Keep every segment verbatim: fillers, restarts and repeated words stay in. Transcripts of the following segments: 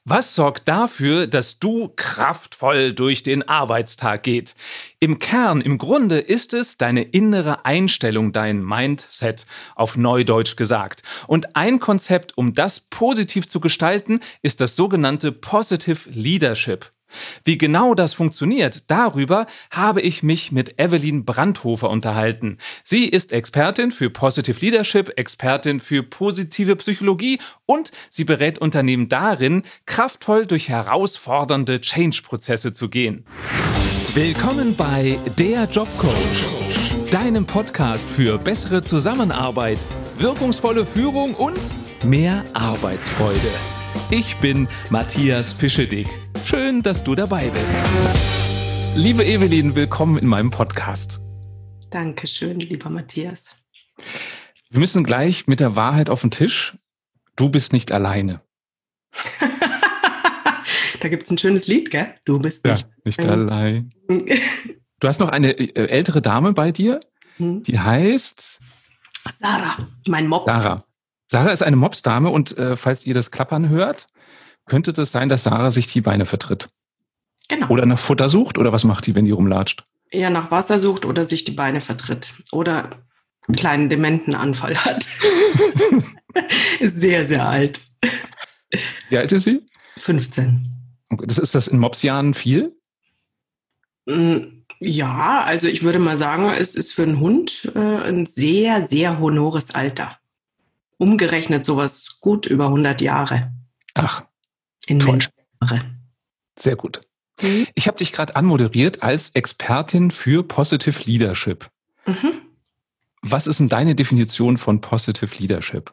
Was sorgt dafür, dass du kraftvoll durch den Arbeitstag geht? Im Kern, im Grunde ist es deine innere Einstellung, dein Mindset, auf Neudeutsch gesagt. Und ein Konzept, um das positiv zu gestalten, ist das sogenannte Positive Leadership. Wie genau das funktioniert, darüber habe ich mich mit Evelyn Brandhofer unterhalten. Sie ist Expertin für Positive Leadership, Expertin für positive Psychologie und sie berät Unternehmen darin, kraftvoll durch herausfordernde Change-Prozesse zu gehen. Willkommen bei Der Jobcoach, deinem Podcast für bessere Zusammenarbeit, wirkungsvolle Führung und mehr Arbeitsfreude. Ich bin Matthias Fischedick. Schön, dass du dabei bist. Liebe Evelyn, willkommen in meinem Podcast. Dankeschön, lieber Matthias. Wir müssen gleich mit der Wahrheit auf den Tisch. Du bist nicht alleine. Da gibt es ein schönes Lied, gell? Du bist nicht, ja, nicht allein. Du hast noch eine ältere Dame bei dir, die heißt... Sarah, mein Mops. Sarah. Sarah ist eine Mopsdame und äh, falls ihr das Klappern hört, könnte das sein, dass Sarah sich die Beine vertritt. Genau. Oder nach Futter sucht? Oder was macht die, wenn die rumlatscht? Eher nach Wasser sucht oder sich die Beine vertritt. Oder einen kleinen Dementenanfall hat. Ist sehr, sehr alt. Wie alt ist sie? fünfzehn. Okay, das ist das in Mopsjahren viel? Ja, also ich würde mal sagen, es ist für einen Hund äh, ein sehr, sehr honores Alter. Umgerechnet sowas gut über hundert Jahre. Ach, in toll. Menschenjahre. Sehr gut. Mhm. Ich habe dich gerade anmoderiert als Expertin für Positive Leadership. Mhm. Was ist denn deine Definition von Positive Leadership?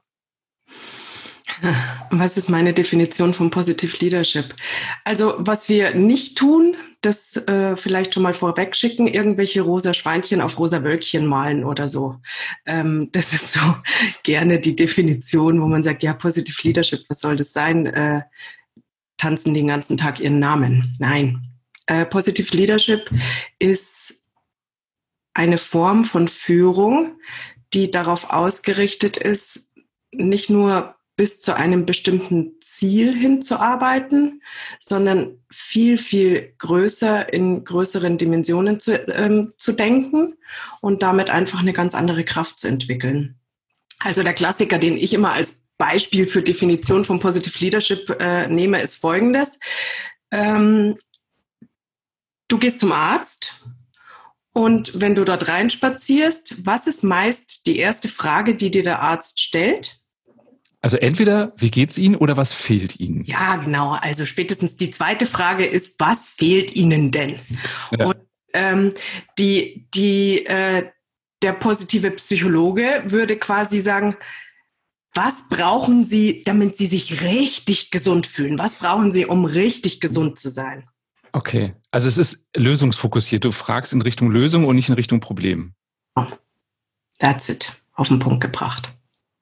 Was ist meine Definition von Positive Leadership? Also was wir nicht tun, das äh, vielleicht schon mal vorweg schicken, irgendwelche rosa Schweinchen auf rosa Wölkchen malen oder so. Ähm, das ist so gerne die Definition, wo man sagt, ja, Positive Leadership, was soll das sein? Äh, tanzen den ganzen Tag ihren Namen. Nein. Äh, Positive Leadership ist eine Form von Führung, die darauf ausgerichtet ist, nicht nur bis zu einem bestimmten Ziel hinzuarbeiten, sondern viel, viel größer in größeren Dimensionen zu, ähm, zu denken und damit einfach eine ganz andere Kraft zu entwickeln. Also der Klassiker, den ich immer als Beispiel für Definition von Positive Leadership äh, nehme, ist folgendes. Ähm, du gehst zum Arzt und wenn du dort reinspazierst, was ist meist die erste Frage, die dir der Arzt stellt? Also entweder, wie geht's Ihnen oder was fehlt Ihnen? Ja, genau. Also spätestens die zweite Frage ist, was fehlt Ihnen denn? Ja. Und ähm, die, die, äh, der positive Psychologe würde quasi sagen, was brauchen Sie, damit Sie sich richtig gesund fühlen? Was brauchen Sie, um richtig gesund zu sein? Okay, also es ist lösungsfokussiert. Du fragst in Richtung Lösung und nicht in Richtung Problem. Oh, that's it. Auf den Punkt gebracht.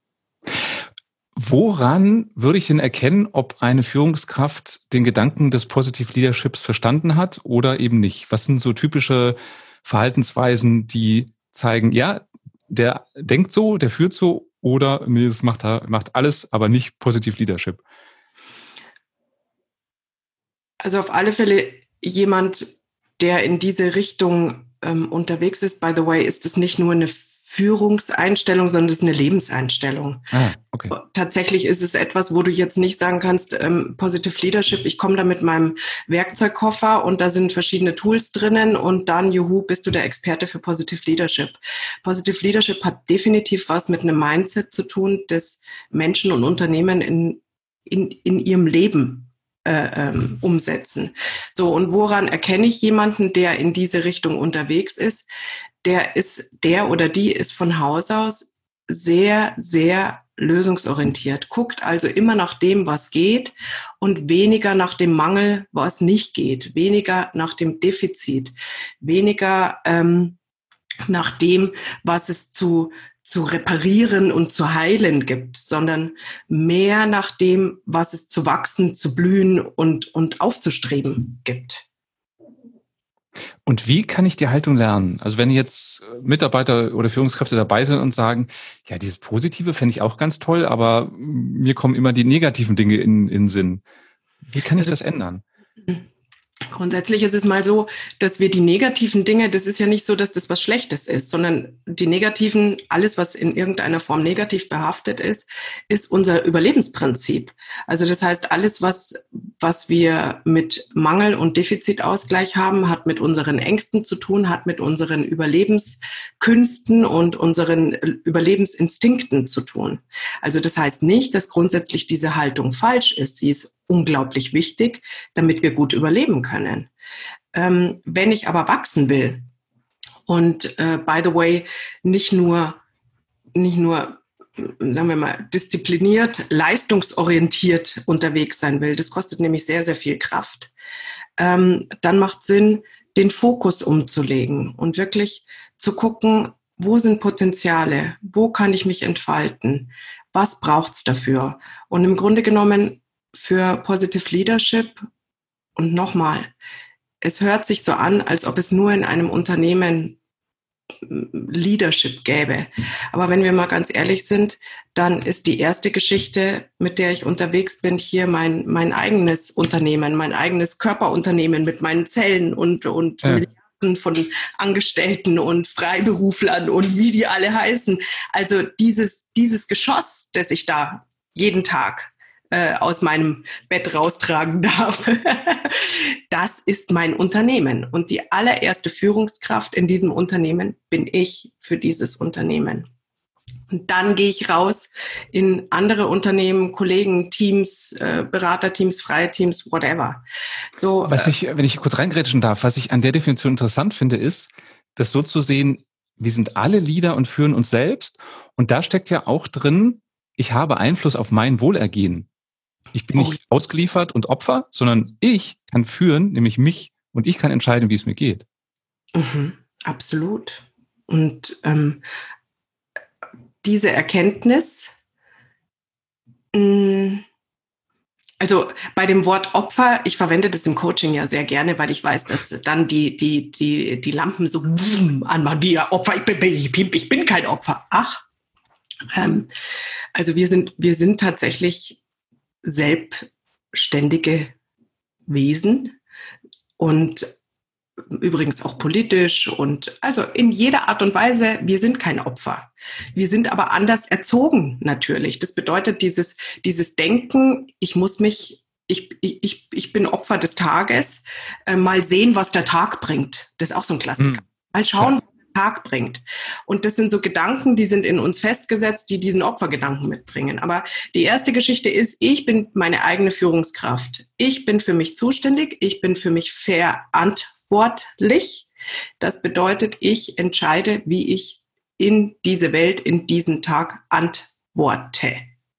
Woran würde ich denn erkennen, ob eine Führungskraft den Gedanken des Positive Leaderships verstanden hat oder eben nicht? Was sind so typische Verhaltensweisen, die zeigen, ja, der denkt so, der führt so oder nee, das macht, macht alles, aber nicht Positive Leadership? Also auf alle Fälle jemand, der in diese Richtung ähm, unterwegs ist. By the way, ist es nicht nur eine Führungseinstellung, sondern das ist eine Lebenseinstellung. Ah, okay. Tatsächlich ist es etwas, wo du jetzt nicht sagen kannst, ähm, Positive Leadership, ich komme da mit meinem Werkzeugkoffer und da sind verschiedene Tools drinnen und dann, juhu, bist du der Experte für Positive Leadership. Positive Leadership hat definitiv was mit einem Mindset zu tun, das Menschen und Unternehmen in, in, in ihrem Leben Äh, ähm, umsetzen. So, und woran erkenne ich jemanden, der in diese Richtung unterwegs ist? Der ist, der oder die ist von Haus aus sehr, sehr lösungsorientiert, guckt also immer nach dem, was geht und weniger nach dem Mangel, was nicht geht, weniger nach dem Defizit, weniger ähm, nach dem, was es zu zu reparieren und zu heilen gibt, sondern mehr nach dem, was es zu wachsen, zu blühen und, und aufzustreben gibt. Und wie kann ich die Haltung lernen? Also wenn jetzt Mitarbeiter oder Führungskräfte dabei sind und sagen, ja, dieses Positive fände ich auch ganz toll, aber mir kommen immer die negativen Dinge in in Sinn. Wie kann ich Also, das ändern? grundsätzlich ist es mal so, dass wir die negativen Dinge, das ist ja nicht so, dass das was Schlechtes ist, sondern die negativen, alles, was in irgendeiner Form negativ behaftet ist, ist unser Überlebensprinzip. Also das heißt, alles, was, was wir mit Mangel und Defizitausgleich haben, hat mit unseren Ängsten zu tun, hat mit unseren Überlebenskünsten und unseren Überlebensinstinkten zu tun. Also das heißt nicht, dass grundsätzlich diese Haltung falsch ist. Sie ist unglaublich wichtig, damit wir gut überleben können. Ähm, wenn ich aber wachsen will und äh, by the way nicht nur nicht nur sagen wir mal diszipliniert, leistungsorientiert unterwegs sein will, das kostet nämlich sehr sehr viel Kraft. Ähm, dann macht Sinn, den Fokus umzulegen und wirklich zu gucken, wo sind Potenziale, wo kann ich mich entfalten, was braucht's dafür? Und im Grunde genommen für Positive Leadership, und nochmal, es hört sich so an, als ob es nur in einem Unternehmen Leadership gäbe. Aber wenn wir mal ganz ehrlich sind, dann ist die erste Geschichte, mit der ich unterwegs bin, hier mein, mein eigenes Unternehmen, mein eigenes Körperunternehmen mit meinen Zellen und, und Ja. Milliarden von Angestellten und Freiberuflern und wie die alle heißen. Also dieses, dieses Geschoss, das ich da jeden Tag äh, aus meinem Bett raustragen darf, das ist mein Unternehmen. Und die allererste Führungskraft in diesem Unternehmen bin ich für dieses Unternehmen. Und dann gehe ich raus in andere Unternehmen, Kollegen, Teams, äh, Beraterteams, freie Teams, whatever. So, Was äh, ich, wenn ich kurz reingrätschen darf, was ich an der Definition interessant finde, ist, das so zu sehen, wir sind alle Leader und führen uns selbst. Und da steckt ja auch drin, ich habe Einfluss auf mein Wohlergehen. Ich bin oh, nicht ausgeliefert und Opfer, sondern ich kann führen, nämlich mich, und ich kann entscheiden, wie es mir geht. mhm, absolut. Und ähm, diese Erkenntnis, mh, also bei dem Wort Opfer, ich verwende das im Coaching ja sehr gerne, weil ich weiß, dass dann die, die, die, die Lampen so anmachen, wie ja, Opfer, ich bin, ich bin, ich bin kein Opfer. Ach, ähm, also wir sind, wir sind tatsächlich selbstständige Wesen und übrigens auch politisch und also in jeder Art und Weise, wir sind kein Opfer. Wir sind aber anders erzogen natürlich. Das bedeutet dieses, dieses Denken, ich muss mich, ich, ich, ich bin Opfer des Tages, äh, mal sehen, was der Tag bringt. Das ist auch so ein Klassiker. Mal schauen, was der Tag bringt. Und das sind so Gedanken, die sind in uns festgesetzt, die diesen Opfergedanken mitbringen. Aber die erste Geschichte ist, ich bin meine eigene Führungskraft. Ich bin für mich zuständig, ich bin für mich verantwortlich. Das bedeutet, ich entscheide, wie ich in diese Welt, in diesen Tag antworte.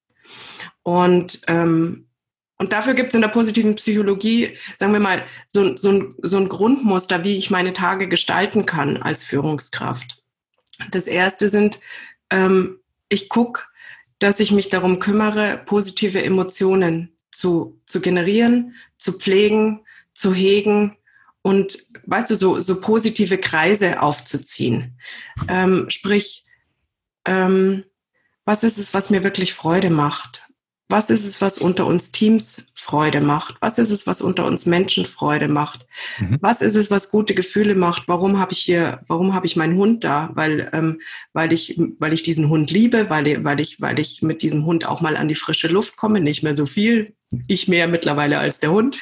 Und, ähm, und dafür gibt es in der positiven Psychologie, sagen wir mal, so, so, ein, so ein Grundmuster, wie ich meine Tage gestalten kann als Führungskraft. Das erste sind, ähm, ich gucke, dass ich mich darum kümmere, positive Emotionen zu, zu generieren, zu pflegen, zu hegen und, weißt du, so, so positive Kreise aufzuziehen. Ähm, sprich, ähm, was ist es, was mir wirklich Freude macht? Was ist es, was unter uns Teams Freude macht? Was ist es, was unter uns Menschen Freude macht? Mhm. Was ist es, was gute Gefühle macht? Warum habe ich hier, warum habe ich meinen Hund da? Weil, ähm, weil ich, weil ich diesen Hund liebe, weil, weil ich, weil ich mit diesem Hund auch mal an die frische Luft komme, nicht mehr so viel. Ich mehr mittlerweile als der Hund.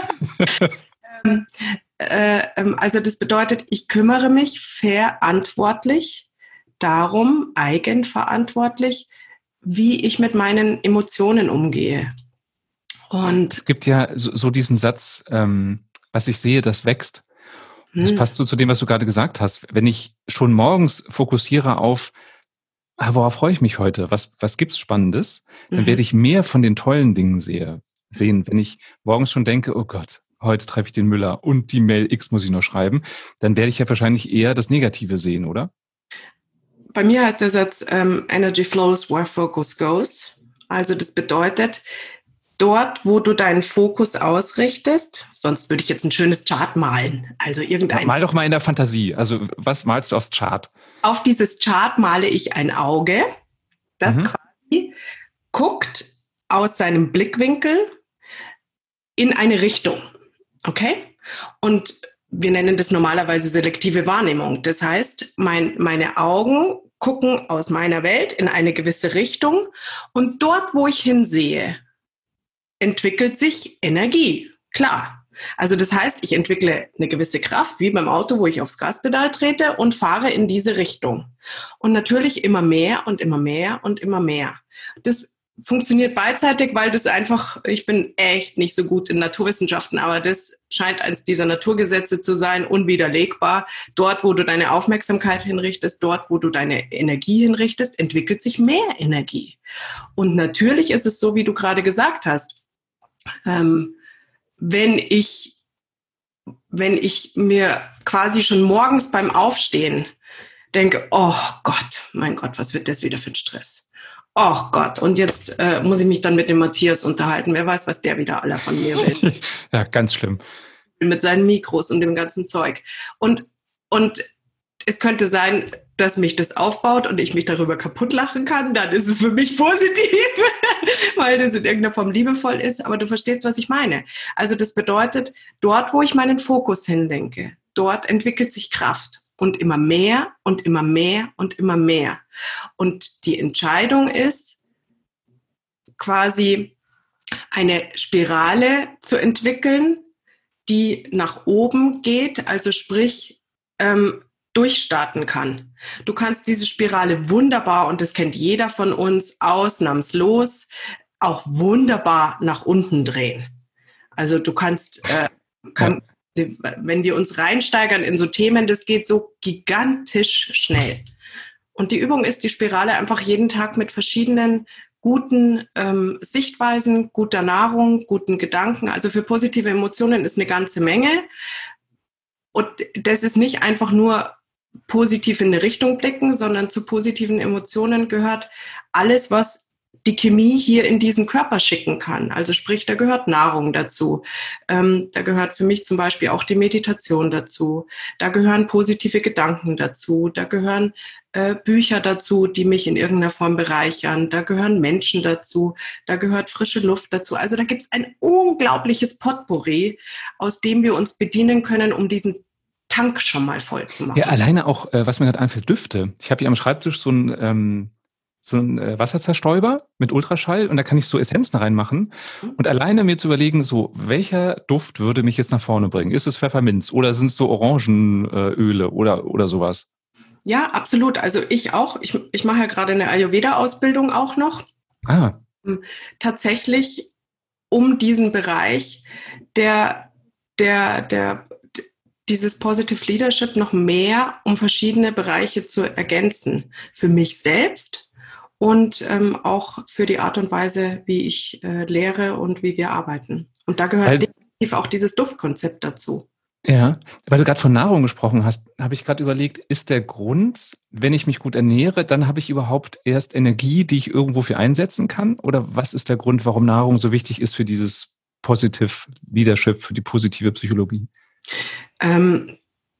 ähm, äh, also das bedeutet, ich kümmere mich verantwortlich darum, eigenverantwortlich, wie ich mit meinen Emotionen umgehe. Und es gibt ja so, so diesen Satz, ähm, was ich sehe, das wächst. Hm. Das passt so zu dem, was du gerade gesagt hast. Wenn ich schon morgens fokussiere auf, ah, worauf freue ich mich heute, was, was gibt's Spannendes, dann mhm. werde ich mehr von den tollen Dingen sehe, sehen. Wenn ich morgens schon denke, oh Gott, heute treffe ich den Müller und die Mail X muss ich noch schreiben, dann werde ich ja wahrscheinlich eher das Negative sehen, oder? Bei mir heißt der Satz, ähm, Energy flows where focus goes. Also das bedeutet, dort, wo du deinen Fokus ausrichtest, sonst würde ich jetzt ein schönes Chart malen. Also irgendein. Mal doch mal in der Fantasie. Also was malst du aufs Chart? Auf dieses Chart male ich ein Auge, das mhm. quasi guckt aus seinem Blickwinkel in eine Richtung. Okay? Und wir nennen das normalerweise selektive Wahrnehmung. Das heißt, mein, meine Augen gucken aus meiner Welt in eine gewisse Richtung und dort, wo ich hinsehe, entwickelt sich Energie. Klar. Also das heißt, ich entwickle eine gewisse Kraft, wie beim Auto, wo ich aufs Gaspedal trete und fahre in diese Richtung. Und natürlich immer mehr und immer mehr und immer mehr. Das funktioniert beidseitig, weil das einfach, ich bin echt nicht so gut in Naturwissenschaften, aber das scheint eines dieser Naturgesetze zu sein, unwiderlegbar. Dort, wo du deine Aufmerksamkeit hinrichtest, dort, wo du deine Energie hinrichtest, entwickelt sich mehr Energie. Und natürlich ist es so, wie du gerade gesagt hast, ähm, wenn ich, wenn ich mir quasi schon morgens beim Aufstehen denke, oh Gott, mein Gott, was wird das wieder für ein Stress? Oh Gott, und jetzt äh, muss ich mich dann mit dem Matthias unterhalten. Wer weiß, was der wieder aller von mir will. Ja, ganz schlimm. Mit seinen Mikros und dem ganzen Zeug. Und, und es könnte sein, dass mich das aufbaut und ich mich darüber kaputt lachen kann. Dann ist es für mich positiv, weil das in irgendeiner Form liebevoll ist. Aber du verstehst, was ich meine. Also das bedeutet, dort, wo ich meinen Fokus hinlenke, dort entwickelt sich Kraft. Und immer mehr und immer mehr und immer mehr. Und die Entscheidung ist, quasi eine Spirale zu entwickeln, die nach oben geht, also sprich ähm, durchstarten kann. Du kannst diese Spirale wunderbar, und das kennt jeder von uns ausnahmslos, auch wunderbar nach unten drehen. Also du kannst... Äh, kann, wenn wir uns reinsteigern in so Themen, das geht so gigantisch schnell. Und die Übung ist, die Spirale einfach jeden Tag mit verschiedenen guten ähm, Sichtweisen, guter Nahrung, guten Gedanken, also für positive Emotionen ist eine ganze Menge. Und das ist nicht einfach nur positiv in eine Richtung blicken, sondern zu positiven Emotionen gehört alles, was die Chemie hier in diesen Körper schicken kann. Also sprich, da gehört Nahrung dazu. Ähm, da gehört für mich zum Beispiel auch die Meditation dazu. Da gehören positive Gedanken dazu. Da gehören äh, Bücher dazu, die mich in irgendeiner Form bereichern. Da gehören Menschen dazu. Da gehört frische Luft dazu. Also da gibt es ein unglaubliches Potpourri, aus dem wir uns bedienen können, um diesen Tank schon mal voll zu machen. Ja, alleine auch, äh, was mir gerade einfällt, Düfte. Ich habe hier am Schreibtisch so ein... Ähm so ein äh, Wasserzerstäuber mit Ultraschall und da kann ich so Essenzen reinmachen und alleine mir zu überlegen, so welcher Duft würde mich jetzt nach vorne bringen? Ist es Pfefferminz oder sind es so Orangenöle oder, oder sowas? Ja, absolut. Also ich auch. Ich, ich mache ja gerade eine Ayurveda-Ausbildung auch noch. Ah. Tatsächlich um diesen Bereich der, der, der, dieses Positive Leadership noch mehr um verschiedene Bereiche zu ergänzen. Für mich selbst und ähm, auch für die Art und Weise, wie ich äh, lehre und wie wir arbeiten. Und da gehört weil, definitiv auch dieses Duftkonzept dazu. Ja, weil du gerade von Nahrung gesprochen hast, habe ich gerade überlegt, ist der Grund, wenn ich mich gut ernähre, dann habe ich überhaupt erst Energie, die ich irgendwo für einsetzen kann? Oder was ist der Grund, warum Nahrung so wichtig ist für dieses Positive Leadership, für die positive Psychologie? Ähm,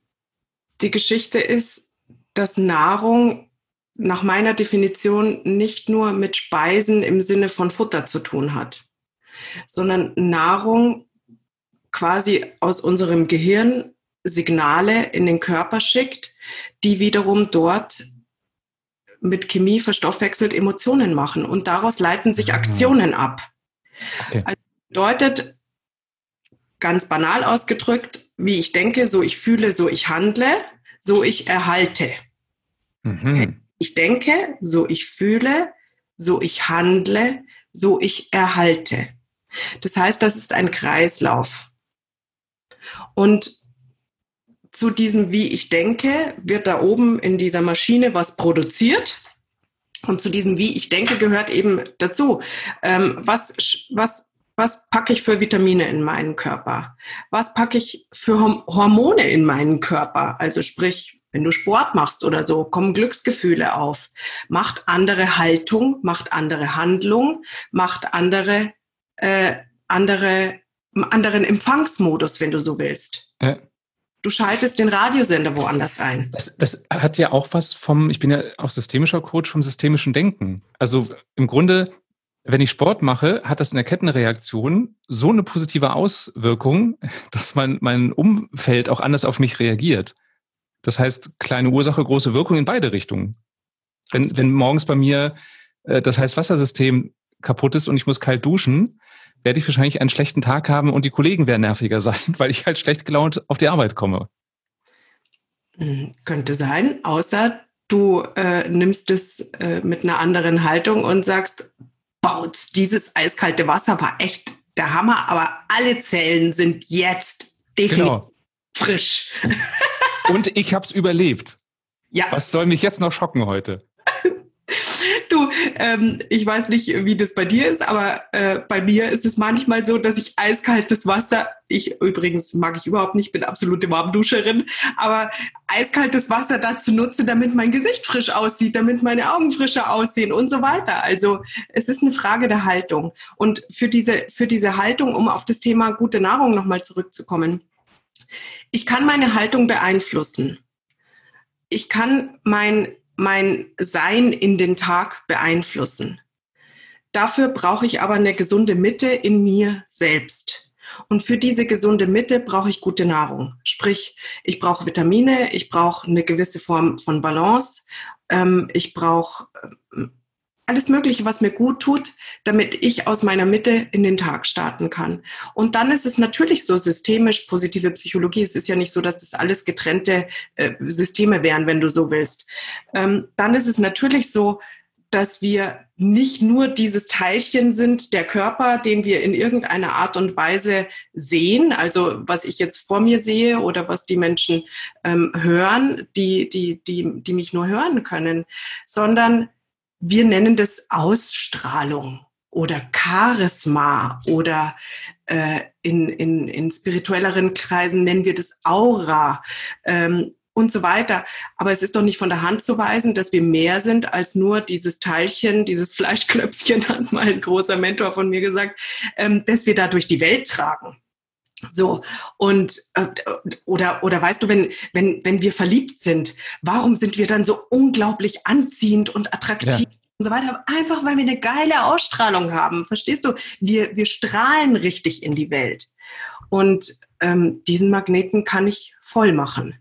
die Geschichte ist, dass Nahrung nach meiner Definition nicht nur mit Speisen im Sinne von Futter zu tun hat, sondern Nahrung quasi aus unserem Gehirn Signale in den Körper schickt, die wiederum dort mit Chemie verstoffwechselt Emotionen machen und daraus leiten sich Aktionen ab. Okay. Also bedeutet, ganz banal ausgedrückt, wie ich denke, so ich fühle, so ich handle, so ich erhalte. Mhm. Okay. Ich denke, so ich fühle, so ich handle, so ich erhalte. Das heißt, das ist ein Kreislauf. Und zu diesem wie ich denke wird da oben in dieser Maschine was produziert. Und zu diesem wie ich denke gehört eben dazu, ähm, was, was, was packe ich für Vitamine in meinen Körper? Was packe ich für Hormone in meinen Körper? Also sprich, wenn du Sport machst oder so, kommen Glücksgefühle auf. Macht andere Haltung, macht andere Handlung, macht andere, äh, andere, anderen Empfangsmodus, wenn du so willst. Ja. Du schaltest den Radiosender woanders ein. Das, das hat ja auch was vom, ich bin ja auch systemischer Coach, vom systemischen Denken. Also im Grunde, wenn ich Sport mache, hat das in der Kettenreaktion so eine positive Auswirkung, dass mein, mein Umfeld auch anders auf mich reagiert. Das heißt, kleine Ursache, große Wirkung in beide Richtungen. Wenn, wenn morgens bei mir äh, das Heißwassersystem kaputt ist und ich muss kalt duschen, werde ich wahrscheinlich einen schlechten Tag haben und die Kollegen werden nerviger sein, weil ich halt schlecht gelaunt auf die Arbeit komme. Könnte sein, außer du äh, nimmst es äh, mit einer anderen Haltung und sagst, Bautz, dieses eiskalte Wasser war echt der Hammer, aber alle Zellen sind jetzt definitiv genau. frisch. Und ich habe es überlebt. Ja. Was soll mich jetzt noch schocken heute? Du, ähm, ich weiß nicht, wie das bei dir ist, aber äh, bei mir ist es manchmal so, dass ich eiskaltes Wasser, ich übrigens mag ich überhaupt nicht, bin absolute Warmduscherin, aber eiskaltes Wasser dazu nutze, damit mein Gesicht frisch aussieht, damit meine Augen frischer aussehen und so weiter. Also es ist eine Frage der Haltung. Und für diese, für diese Haltung, um auf das Thema gute Nahrung nochmal zurückzukommen, ich kann meine Haltung beeinflussen. Ich kann mein mein Sein in den Tag beeinflussen. Dafür brauche ich aber eine gesunde Mitte in mir selbst. Und für diese gesunde Mitte brauche ich gute Nahrung. Sprich, ich brauche Vitamine, ich brauche eine gewisse Form von Balance, ähm, ich brauche äh, alles Mögliche, was mir gut tut, damit ich aus meiner Mitte in den Tag starten kann. Und dann ist es natürlich so systemisch, positive Psychologie. Es ist ja nicht so, dass das alles getrennte äh, Systeme wären, wenn du so willst. Ähm, dann ist es natürlich so, dass wir nicht nur dieses Teilchen sind, der Körper, den wir in irgendeiner Art und Weise sehen, also was ich jetzt vor mir sehe oder was die Menschen ähm, hören, die, die, die, die mich nur hören können, sondern wir nennen das Ausstrahlung oder Charisma oder äh, in, in, in spirituelleren Kreisen nennen wir das Aura ähm, und so weiter. Aber es ist doch nicht von der Hand zu weisen, dass wir mehr sind als nur dieses Teilchen, dieses Fleischklöpfchen, hat mal ein großer Mentor von mir gesagt, ähm, dass wir da durch die Welt tragen. So, und äh, oder oder weißt du, wenn wenn wenn wir verliebt sind, warum sind wir dann so unglaublich anziehend und attraktiv ja. und so weiter? Einfach weil wir eine geile Ausstrahlung haben, verstehst du? Wir wir strahlen richtig in die Welt und ähm, diesen Magneten kann ich voll machen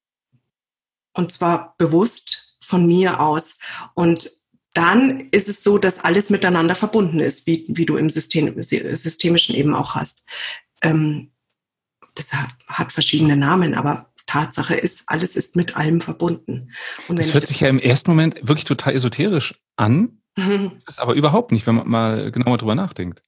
und zwar bewusst von mir aus und dann ist es so, dass alles miteinander verbunden ist, wie wie du im System systemischen eben auch hast. Ähm, das hat, hat verschiedene Namen, aber Tatsache ist, alles ist mit allem verbunden. Und das hört das sich ja im ersten Moment wirklich total esoterisch an, mhm. Das ist aber überhaupt nicht, wenn man mal genauer drüber nachdenkt.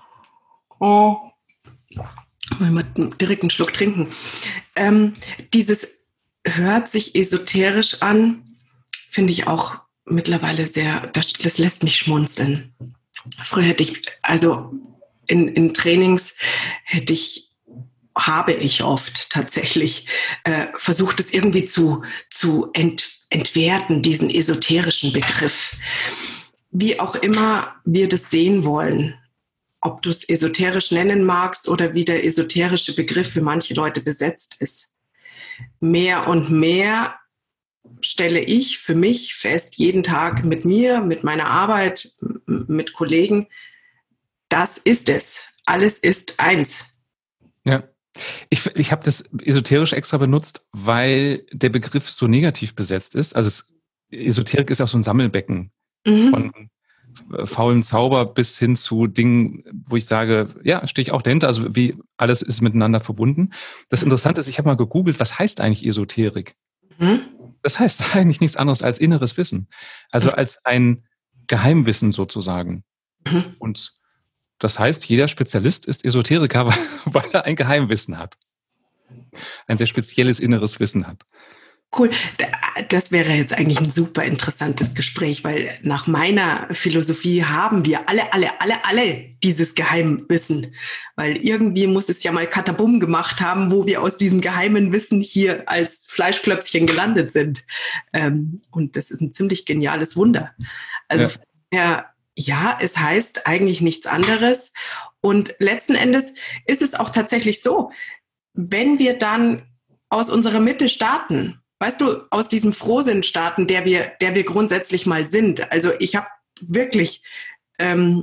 Oh. Wollen wir direkt einen Schluck trinken. Ähm, dieses hört sich esoterisch an, finde ich auch mittlerweile sehr, das, das lässt mich schmunzeln. Früher hätte ich, also In, in Trainings hätte ich, habe ich oft tatsächlich äh, versucht, es irgendwie zu, zu ent, entwerten, diesen esoterischen Begriff. Wie auch immer wir das sehen wollen, ob du es esoterisch nennen magst oder wie der esoterische Begriff für manche Leute besetzt ist. Mehr und mehr stelle ich für mich fest, jeden Tag mit mir, mit meiner Arbeit, mit Kollegen, das ist es. Alles ist eins. Ja, ich, ich habe das esoterisch extra benutzt, weil der Begriff so negativ besetzt ist. Also es, Esoterik ist auch so ein Sammelbecken mhm. von faulen Zauber bis hin zu Dingen, wo ich sage, ja, stehe ich auch dahinter. Also wie alles ist miteinander verbunden. Das Interessante ist, ich habe mal gegoogelt, was heißt eigentlich Esoterik? Mhm. Das heißt eigentlich nichts anderes als inneres Wissen. Also als ein Geheimwissen sozusagen. Mhm. Und das heißt, jeder Spezialist ist Esoteriker, weil er ein Geheimwissen hat. Ein sehr spezielles inneres Wissen hat. Cool. Das wäre jetzt eigentlich ein super interessantes Gespräch, weil nach meiner Philosophie haben wir alle, alle, alle, alle dieses Geheimwissen. Weil irgendwie muss es ja mal Katabum gemacht haben, wo wir aus diesem geheimen Wissen hier als Fleischklöpfchen gelandet sind. Und das ist ein ziemlich geniales Wunder. Also ja. ja Ja, es heißt eigentlich nichts anderes. Und letzten Endes ist es auch tatsächlich so, wenn wir dann aus unserer Mitte starten, weißt du, aus diesem Frohsinn starten, der wir, der wir grundsätzlich mal sind. Also ich habe wirklich ähm,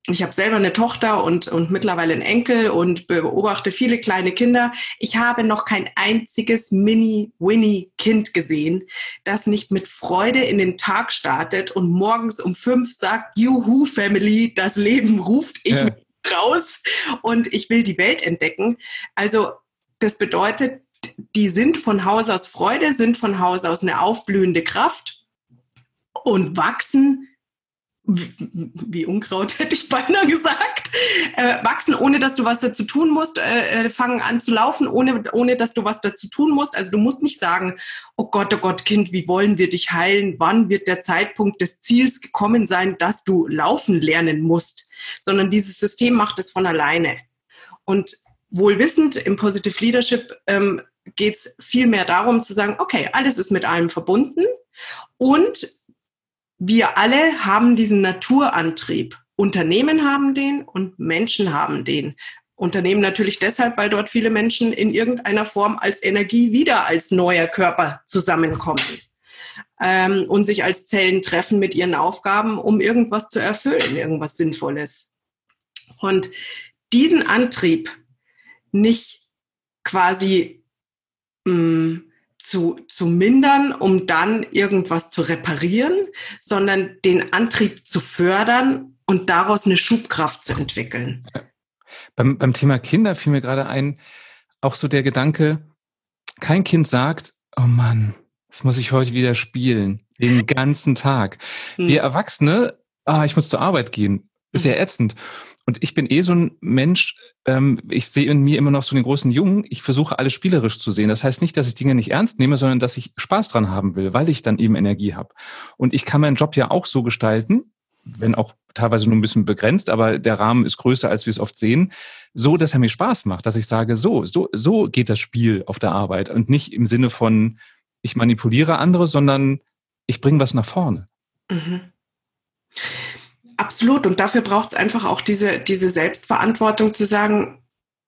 ich habe selber eine Tochter und, und mittlerweile einen Enkel und beobachte viele kleine Kinder. Ich habe noch kein einziges Mini-Winnie-Kind gesehen, das nicht mit Freude in den Tag startet und morgens um fünf sagt, Juhu, Family, das Leben ruft, ich will raus und ich will die Welt entdecken. Also das bedeutet, die sind von Haus aus Freude, sind von Haus aus eine aufblühende Kraft und wachsen wie Unkraut, hätte ich beinahe gesagt, äh, wachsen, ohne dass du was dazu tun musst, äh, fangen an zu laufen, ohne, ohne dass du was dazu tun musst. Also du musst nicht sagen, oh Gott, oh Gott, Kind, wie wollen wir dich heilen? Wann wird der Zeitpunkt des Ziels gekommen sein, dass du laufen lernen musst? Sondern dieses System macht es von alleine. Und wohl wissend, im Positive Leadership ähm, geht es viel mehr darum zu sagen, okay, alles ist mit allem verbunden und wir alle haben diesen Naturantrieb. Unternehmen haben den und Menschen haben den. Unternehmen natürlich deshalb, weil dort viele Menschen in irgendeiner Form als Energie wieder als neuer Körper zusammenkommen ähm, und sich als Zellen treffen mit ihren Aufgaben, um irgendwas zu erfüllen, irgendwas Sinnvolles. Und diesen Antrieb nicht quasi mh, Zu, zu mindern, um dann irgendwas zu reparieren, sondern den Antrieb zu fördern und daraus eine Schubkraft zu entwickeln. Ja. Beim, beim Thema Kinder fiel mir gerade ein, auch so der Gedanke, kein Kind sagt, oh Mann, das muss ich heute wieder spielen, den ganzen Tag. Hm. Wir Erwachsene, ah, ich muss zur Arbeit gehen, ist ja ätzend. Und ich bin eh so ein Mensch, ähm, ich sehe in mir immer noch so den großen Jungen, ich versuche alles spielerisch zu sehen. Das heißt nicht, dass ich Dinge nicht ernst nehme, sondern dass ich Spaß dran haben will, weil ich dann eben Energie habe. Und ich kann meinen Job ja auch so gestalten, wenn auch teilweise nur ein bisschen begrenzt, aber der Rahmen ist größer, als wir es oft sehen, so, dass er mir Spaß macht, dass ich sage, so, so, so geht das Spiel auf der Arbeit und nicht im Sinne von, ich manipuliere andere, sondern ich bringe was nach vorne. Mhm. Absolut. Und dafür braucht es einfach auch diese, diese Selbstverantwortung zu sagen,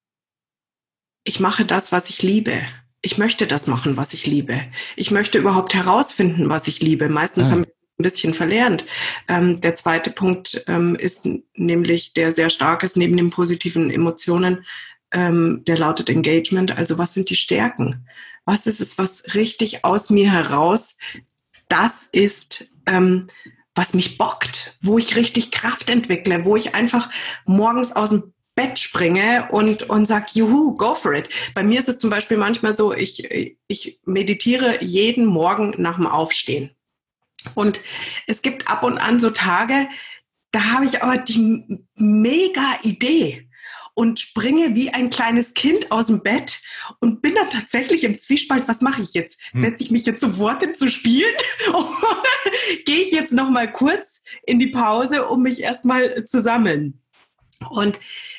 ich mache das, was ich liebe. Ich möchte das machen, was ich liebe. Ich möchte überhaupt herausfinden, was ich liebe. Meistens ah. haben wir ein bisschen verlernt. Ähm, der zweite Punkt ähm, ist nämlich, der sehr stark ist, neben den positiven Emotionen, ähm, der lautet Engagement. Also was sind die Stärken? Was ist es, was richtig aus mir heraus, das ist, ähm, was mich bockt, wo ich richtig Kraft entwickle, wo ich einfach morgens aus dem Bett springe und, und sage, juhu, go for it. Bei mir ist es zum Beispiel manchmal so, ich, ich meditiere jeden Morgen nach dem Aufstehen. Und es gibt ab und an so Tage, da habe ich aber die mega Idee und springe wie ein kleines Kind aus dem Bett und bin dann tatsächlich im Zwiespalt, was mache ich jetzt? Setze ich mich jetzt sofort hin zu spielen oder gehe ich jetzt noch mal kurz in die Pause, um mich erstmal zu sammeln? Und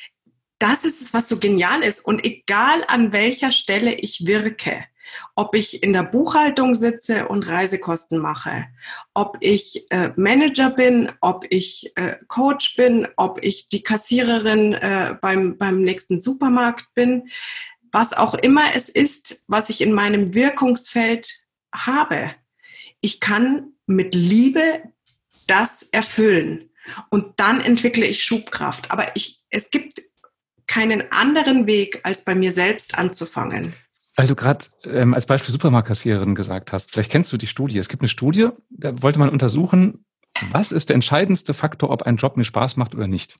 das ist es, was so genial ist. Und egal an welcher Stelle ich wirke, ob ich in der Buchhaltung sitze und Reisekosten mache, ob ich äh, Manager bin, ob ich äh, Coach bin, ob ich die Kassiererin äh, beim, beim nächsten Supermarkt bin, was auch immer es ist, was ich in meinem Wirkungsfeld habe. Ich kann mit Liebe das erfüllen und dann entwickle ich Schubkraft. Aber ich, es gibt keinen anderen Weg, als bei mir selbst anzufangen. Weil du gerade ähm, als Beispiel Supermarktkassiererin gesagt hast, vielleicht kennst du die Studie. Es gibt eine Studie, da wollte man untersuchen, was ist der entscheidendste Faktor, ob ein Job mir Spaß macht oder nicht.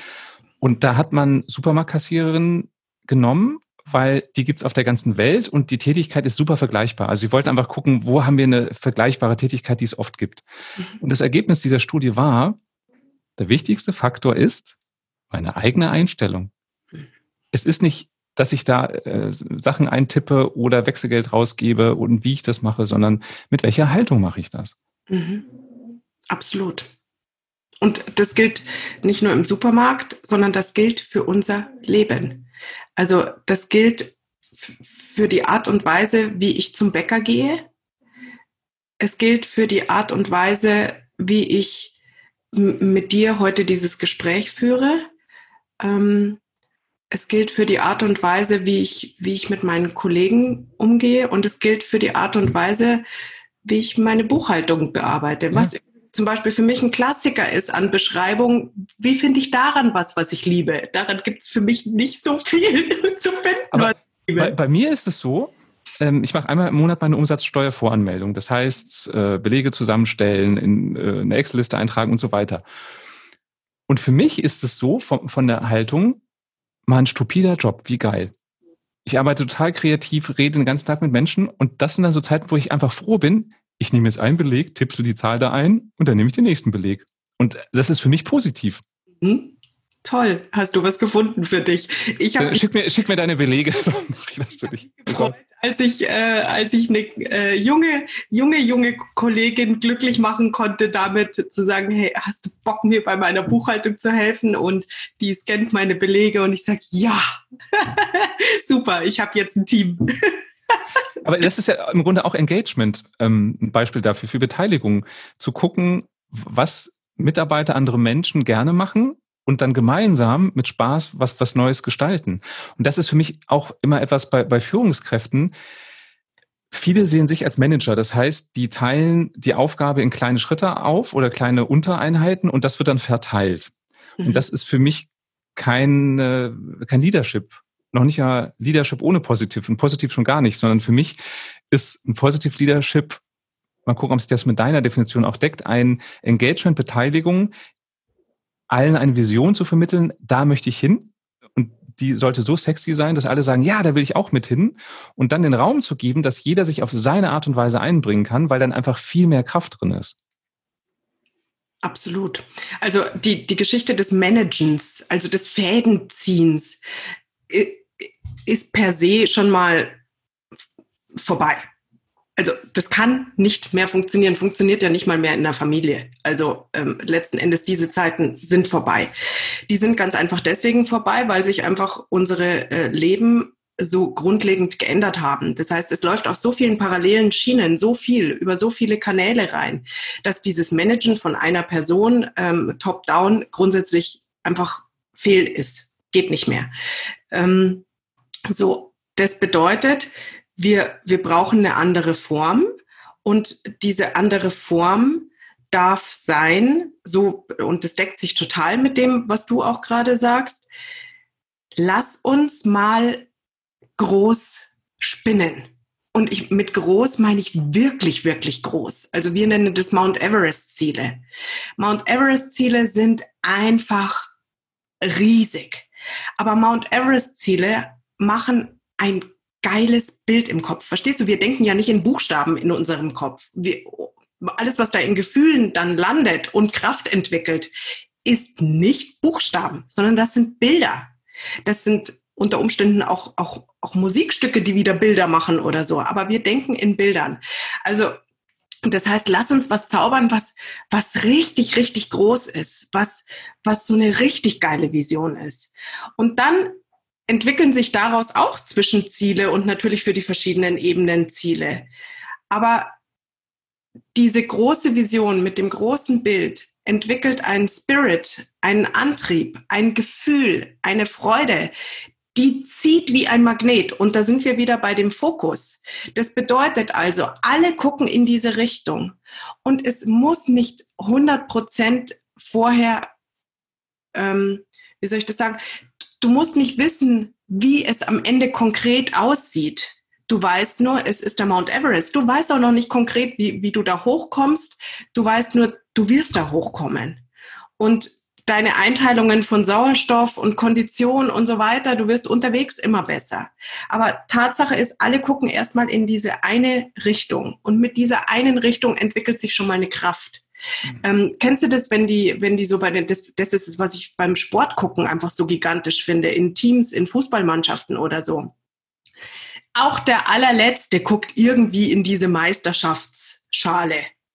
Und da hat man Supermarktkassiererinnen genommen, weil die gibt's auf der ganzen Welt und die Tätigkeit ist super vergleichbar. Also sie wollten einfach gucken, wo haben wir eine vergleichbare Tätigkeit, die es oft gibt. Mhm. Und das Ergebnis dieser Studie war, der wichtigste Faktor ist meine eigene Einstellung. Es ist nicht, dass ich da äh, Sachen eintippe oder Wechselgeld rausgebe und wie ich das mache, sondern mit welcher Haltung mache ich das? Mhm. Absolut. Und das gilt nicht nur im Supermarkt, sondern das gilt für unser Leben. Also das gilt f- für die Art und Weise, wie ich zum Bäcker gehe. Es gilt für die Art und Weise, wie ich m- mit dir heute dieses Gespräch führe. Ähm, Es gilt für die Art und Weise, wie ich, wie ich mit meinen Kollegen umgehe. Und es gilt für die Art und Weise, wie ich meine Buchhaltung bearbeite. Ja. Was zum Beispiel für mich ein Klassiker ist an Beschreibung, wie finde ich daran was, was ich liebe? Daran gibt es für mich nicht so viel zu finden, Aber was ich liebe. Bei, bei mir ist es so, ähm, ich mache einmal im Monat meine Umsatzsteuervoranmeldung. Das heißt, äh, Belege zusammenstellen, in äh, eine Excel-Liste eintragen und so weiter. Und für mich ist es so, von, von der Haltung, mal ein stupider Job, wie geil. Ich arbeite total kreativ, rede den ganzen Tag mit Menschen und das sind dann so Zeiten, wo ich einfach froh bin, ich nehme jetzt einen Beleg, tippsel die Zahl da ein und dann nehme ich den nächsten Beleg. Und das ist für mich positiv. Hm? Toll, hast du was gefunden für dich? Ich hab schick, mir, schick mir deine Belege, dann mache ich das für dich. Gefreut, als ich, äh, als ich eine äh, junge, junge, junge Kollegin glücklich machen konnte, damit zu sagen, hey, hast du Bock, mir bei meiner Buchhaltung zu helfen? Und die scannt meine Belege und ich sage, ja, super, ich habe jetzt ein Team. Aber das ist ja im Grunde auch Engagement, ähm, ein Beispiel dafür, für Beteiligung, zu gucken, was Mitarbeiter, andere Menschen gerne machen und dann gemeinsam mit Spaß was, was Neues gestalten. Und das ist für mich auch immer etwas bei, bei Führungskräften. Viele sehen sich als Manager, das heißt, die teilen die Aufgabe in kleine Schritte auf oder kleine Untereinheiten und das wird dann verteilt. Mhm. Und das ist für mich kein, äh, kein Leadership. Noch nicht ja Leadership ohne Positiv und Positiv schon gar nicht, sondern für mich ist ein Positive Leadership, mal gucken, ob sich das mit deiner Definition auch deckt, ein Engagement, Beteiligung, allen eine Vision zu vermitteln, da möchte ich hin und die sollte so sexy sein, dass alle sagen, ja, da will ich auch mit hin und dann den Raum zu geben, dass jeder sich auf seine Art und Weise einbringen kann, weil dann einfach viel mehr Kraft drin ist. Absolut. Also die, die Geschichte des Managens, also des Fädenziehens, ist per se schon mal vorbei. Also das kann nicht mehr funktionieren, funktioniert ja nicht mal mehr in der Familie. Also ähm, letzten Endes, diese Zeiten sind vorbei. Die sind ganz einfach deswegen vorbei, weil sich einfach unsere äh, Leben so grundlegend geändert haben. Das heißt, es läuft auf so vielen parallelen Schienen, so viel, über so viele Kanäle rein, dass dieses Managen von einer Person ähm, top-down grundsätzlich einfach fehl ist. Geht nicht mehr. Ähm, so, das bedeutet, wir, wir brauchen eine andere Form und diese andere Form darf sein, so, und das deckt sich total mit dem, was du auch gerade sagst, lass uns mal groß spinnen. Und ich, mit groß meine ich wirklich, wirklich groß. Also wir nennen das Mount Everest-Ziele. Mount Everest-Ziele sind einfach riesig. Aber Mount Everest-Ziele machen ein geiles Bild im Kopf. Verstehst du? Wir denken ja nicht in Buchstaben in unserem Kopf. Wir, alles, was da in Gefühlen dann landet und Kraft entwickelt, ist nicht Buchstaben, sondern das sind Bilder. Das sind unter Umständen auch, auch, auch Musikstücke, die wieder Bilder machen oder so. Aber wir denken in Bildern. Also das heißt, lass uns was zaubern, was, was richtig, richtig groß ist, was, was so eine richtig geile Vision ist. Und dann entwickeln sich daraus auch Zwischenziele und natürlich für die verschiedenen Ebenen Ziele. Aber diese große Vision mit dem großen Bild entwickelt einen Spirit, einen Antrieb, ein Gefühl, eine Freude, die zieht wie ein Magnet. Und da sind wir wieder bei dem Fokus. Das bedeutet also, alle gucken in diese Richtung. Und es muss nicht hundert Prozent vorher, ähm, wie soll ich das sagen, du musst nicht wissen, wie es am Ende konkret aussieht. Du weißt nur, es ist der Mount Everest. Du weißt auch noch nicht konkret, wie, wie du da hochkommst. Du weißt nur, du wirst da hochkommen. Und deine Einteilungen von Sauerstoff und Kondition und so weiter, du wirst unterwegs immer besser. Aber Tatsache ist, alle gucken erstmal in diese eine Richtung. Und mit dieser einen Richtung entwickelt sich schon mal eine Kraft. Mhm. Ähm, kennst du das, wenn die, wenn die so bei den, das, das ist es, was ich beim Sport gucken einfach so gigantisch finde, in Teams, in Fußballmannschaften oder so. Auch der allerletzte guckt irgendwie in diese Meisterschaftsschale.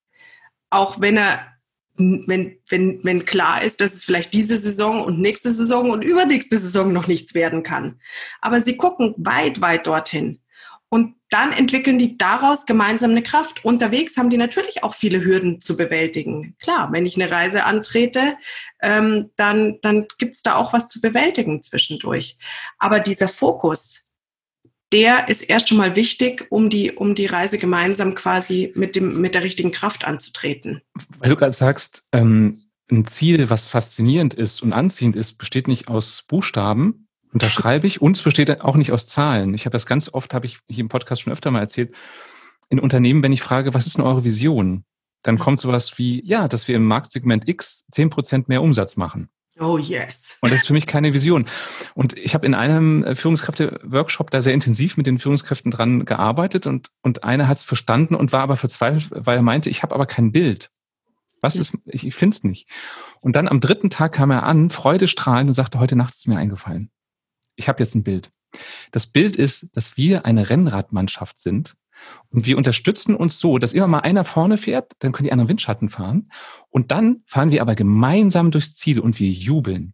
Auch wenn er, wenn, wenn, wenn klar ist, dass es vielleicht diese Saison und nächste Saison und übernächste Saison noch nichts werden kann. Aber sie gucken weit, weit dorthin. Und dann entwickeln die daraus gemeinsam eine Kraft. Unterwegs haben die natürlich auch viele Hürden zu bewältigen. Klar, wenn ich eine Reise antrete, ähm, dann, dann gibt es da auch was zu bewältigen zwischendurch. Aber dieser Fokus, der ist erst schon mal wichtig, um die, um die Reise gemeinsam quasi mit dem, mit der richtigen Kraft anzutreten. Weil du gerade sagst, ähm, ein Ziel, was faszinierend ist und anziehend ist, besteht nicht aus Buchstaben, unterschreibe ich, und es besteht auch nicht aus Zahlen. Ich habe das ganz oft, habe ich hier im Podcast schon öfter mal erzählt, in Unternehmen, wenn ich frage, was ist denn eure Vision? Dann kommt sowas wie, ja, dass wir im Marktsegment X zehn Prozent mehr Umsatz machen. Oh yes. Und das ist für mich keine Vision. Und ich habe in einem Führungskräfte-Workshop da sehr intensiv mit den Führungskräften dran gearbeitet und, und einer hat es verstanden und war aber verzweifelt, weil er meinte, ich habe aber kein Bild. Was ist, ich, ich finde es nicht. Und dann am dritten Tag kam er an, freudestrahlend, und sagte, heute Nacht ist mir eingefallen. Ich habe jetzt ein Bild. Das Bild ist, dass wir eine Rennradmannschaft sind. Und wir unterstützen uns so, dass immer mal einer vorne fährt, dann können die anderen Windschatten fahren. Und dann fahren wir aber gemeinsam durchs Ziel und wir jubeln.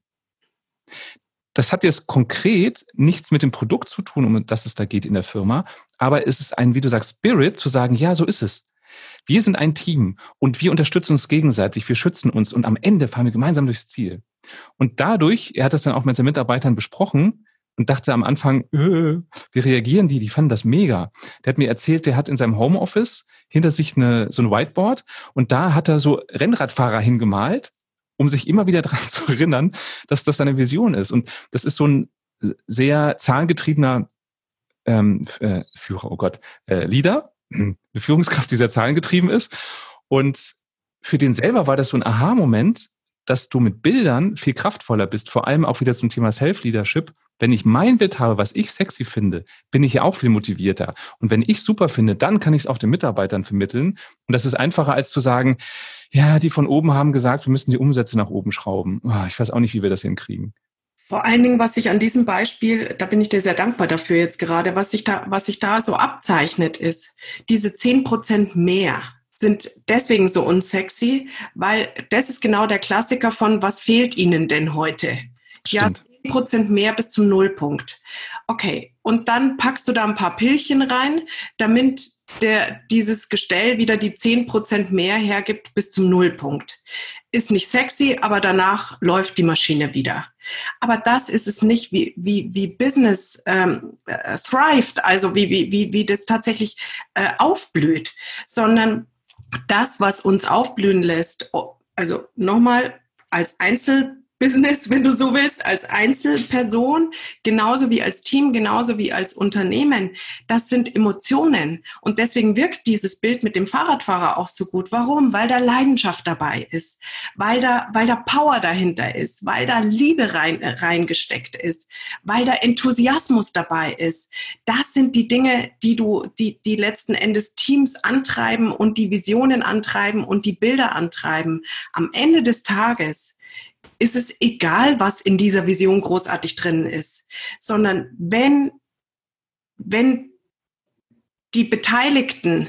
Das hat jetzt konkret nichts mit dem Produkt zu tun, um das es da geht in der Firma. Aber es ist ein, wie du sagst, Spirit, zu sagen, ja, so ist es. Wir sind ein Team und wir unterstützen uns gegenseitig, wir schützen uns und am Ende fahren wir gemeinsam durchs Ziel. Und dadurch, er hat das dann auch mit seinen Mitarbeitern besprochen, und dachte am Anfang, äh, wie reagieren die? Die fanden das mega. Der hat mir erzählt, der hat in seinem Homeoffice hinter sich eine, so ein Whiteboard und da hat er so Rennradfahrer hingemalt, um sich immer wieder daran zu erinnern, dass das seine Vision ist. Und das ist so ein sehr zahlengetriebener ähm, äh, Führer, oh Gott, äh, Leader, eine Führungskraft, die sehr zahlengetrieben ist. Und für den selber war das so ein Aha-Moment, dass du mit Bildern viel kraftvoller bist, vor allem auch wieder zum Thema Self-Leadership. Wenn ich mein Bild habe, was ich sexy finde, bin ich ja auch viel motivierter. Und wenn ich super finde, dann kann ich es auch den Mitarbeitern vermitteln. Und das ist einfacher, als zu sagen, ja, die von oben haben gesagt, wir müssen die Umsätze nach oben schrauben. Oh, ich weiß auch nicht, wie wir das hinkriegen. Vor allen Dingen, was sich an diesem Beispiel, da bin ich dir sehr dankbar dafür jetzt gerade, was sich da, was sich da so abzeichnet ist, diese zehn Prozent mehr sind deswegen so unsexy, weil das ist genau der Klassiker von, was fehlt Ihnen denn heute? Stimmt. Ja, zehn Prozent mehr bis zum Nullpunkt. Okay, und dann packst du da ein paar Pillchen rein, damit der, dieses Gestell wieder die zehn Prozent mehr hergibt bis zum Nullpunkt. Ist nicht sexy, aber danach läuft die Maschine wieder. Aber das ist es nicht, wie, wie, wie Business ähm, äh, thrived, also wie, wie, wie, wie das tatsächlich äh, aufblüht, sondern das, was uns aufblühen lässt, also nochmal als Einzelbusiness, wenn du so willst, als Einzelperson, genauso wie als Team, genauso wie als Unternehmen, das sind Emotionen. Und deswegen wirkt dieses Bild mit dem Fahrradfahrer auch so gut. Warum? Weil da Leidenschaft dabei ist, weil da, weil da Power dahinter ist, weil da Liebe rein, reingesteckt ist, weil da Enthusiasmus dabei ist. Das sind die Dinge, die du, die, die letzten Endes Teams antreiben und die Visionen antreiben und die Bilder antreiben. Am Ende des Tages ist es egal, was in dieser Vision großartig drin ist, sondern wenn, wenn die Beteiligten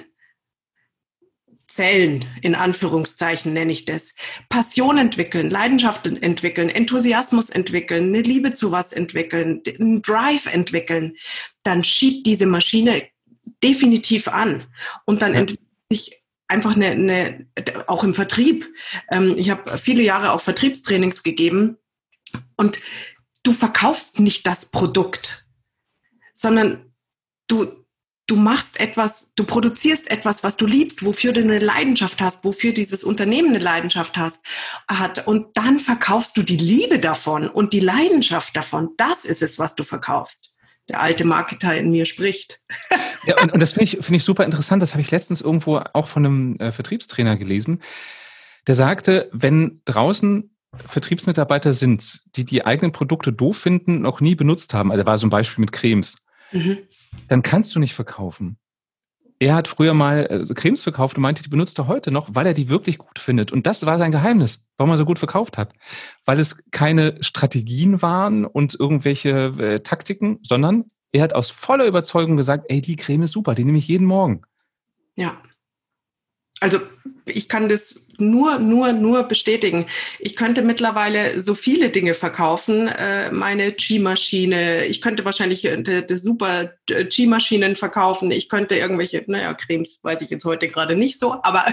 Zellen, in Anführungszeichen nenne ich das, Passion entwickeln, Leidenschaft entwickeln, Enthusiasmus entwickeln, eine Liebe zu was entwickeln, einen Drive entwickeln, dann schiebt diese Maschine definitiv an und dann ja. entwickelt sich einfach eine, eine, auch im Vertrieb. Ähm, ich habe viele Jahre auch Vertriebstrainings gegeben und du verkaufst nicht das Produkt, sondern du, du machst etwas, du produzierst etwas, was du liebst, wofür du eine Leidenschaft hast, wofür dieses Unternehmen eine Leidenschaft hast, hat und dann verkaufst du die Liebe davon und die Leidenschaft davon. Das ist es, was du verkaufst. Der alte Marketer in mir spricht. Ja, und, und das finde ich, finde ich super interessant. Das habe ich letztens irgendwo auch von einem äh, Vertriebstrainer gelesen. Der sagte, wenn draußen Vertriebsmitarbeiter sind, die die eigenen Produkte doof finden, noch nie benutzt haben, also war so ein Beispiel mit Cremes, mhm. dann kannst du nicht verkaufen. Er hat früher mal äh, Cremes verkauft und meinte, die benutzt er heute noch, weil er die wirklich gut findet. Und das war sein Geheimnis, warum er so gut verkauft hat. Weil es keine Strategien waren und irgendwelche äh, Taktiken, sondern er hat aus voller Überzeugung gesagt, ey, die Creme ist super, die nehme ich jeden Morgen. Ja. Also ich kann das nur, nur, nur bestätigen. Ich könnte mittlerweile so viele Dinge verkaufen. Äh, meine Qi-Maschine, ich könnte wahrscheinlich äh, die super Qi-Maschinen verkaufen. Ich könnte irgendwelche, naja, Cremes weiß ich jetzt heute gerade nicht so, aber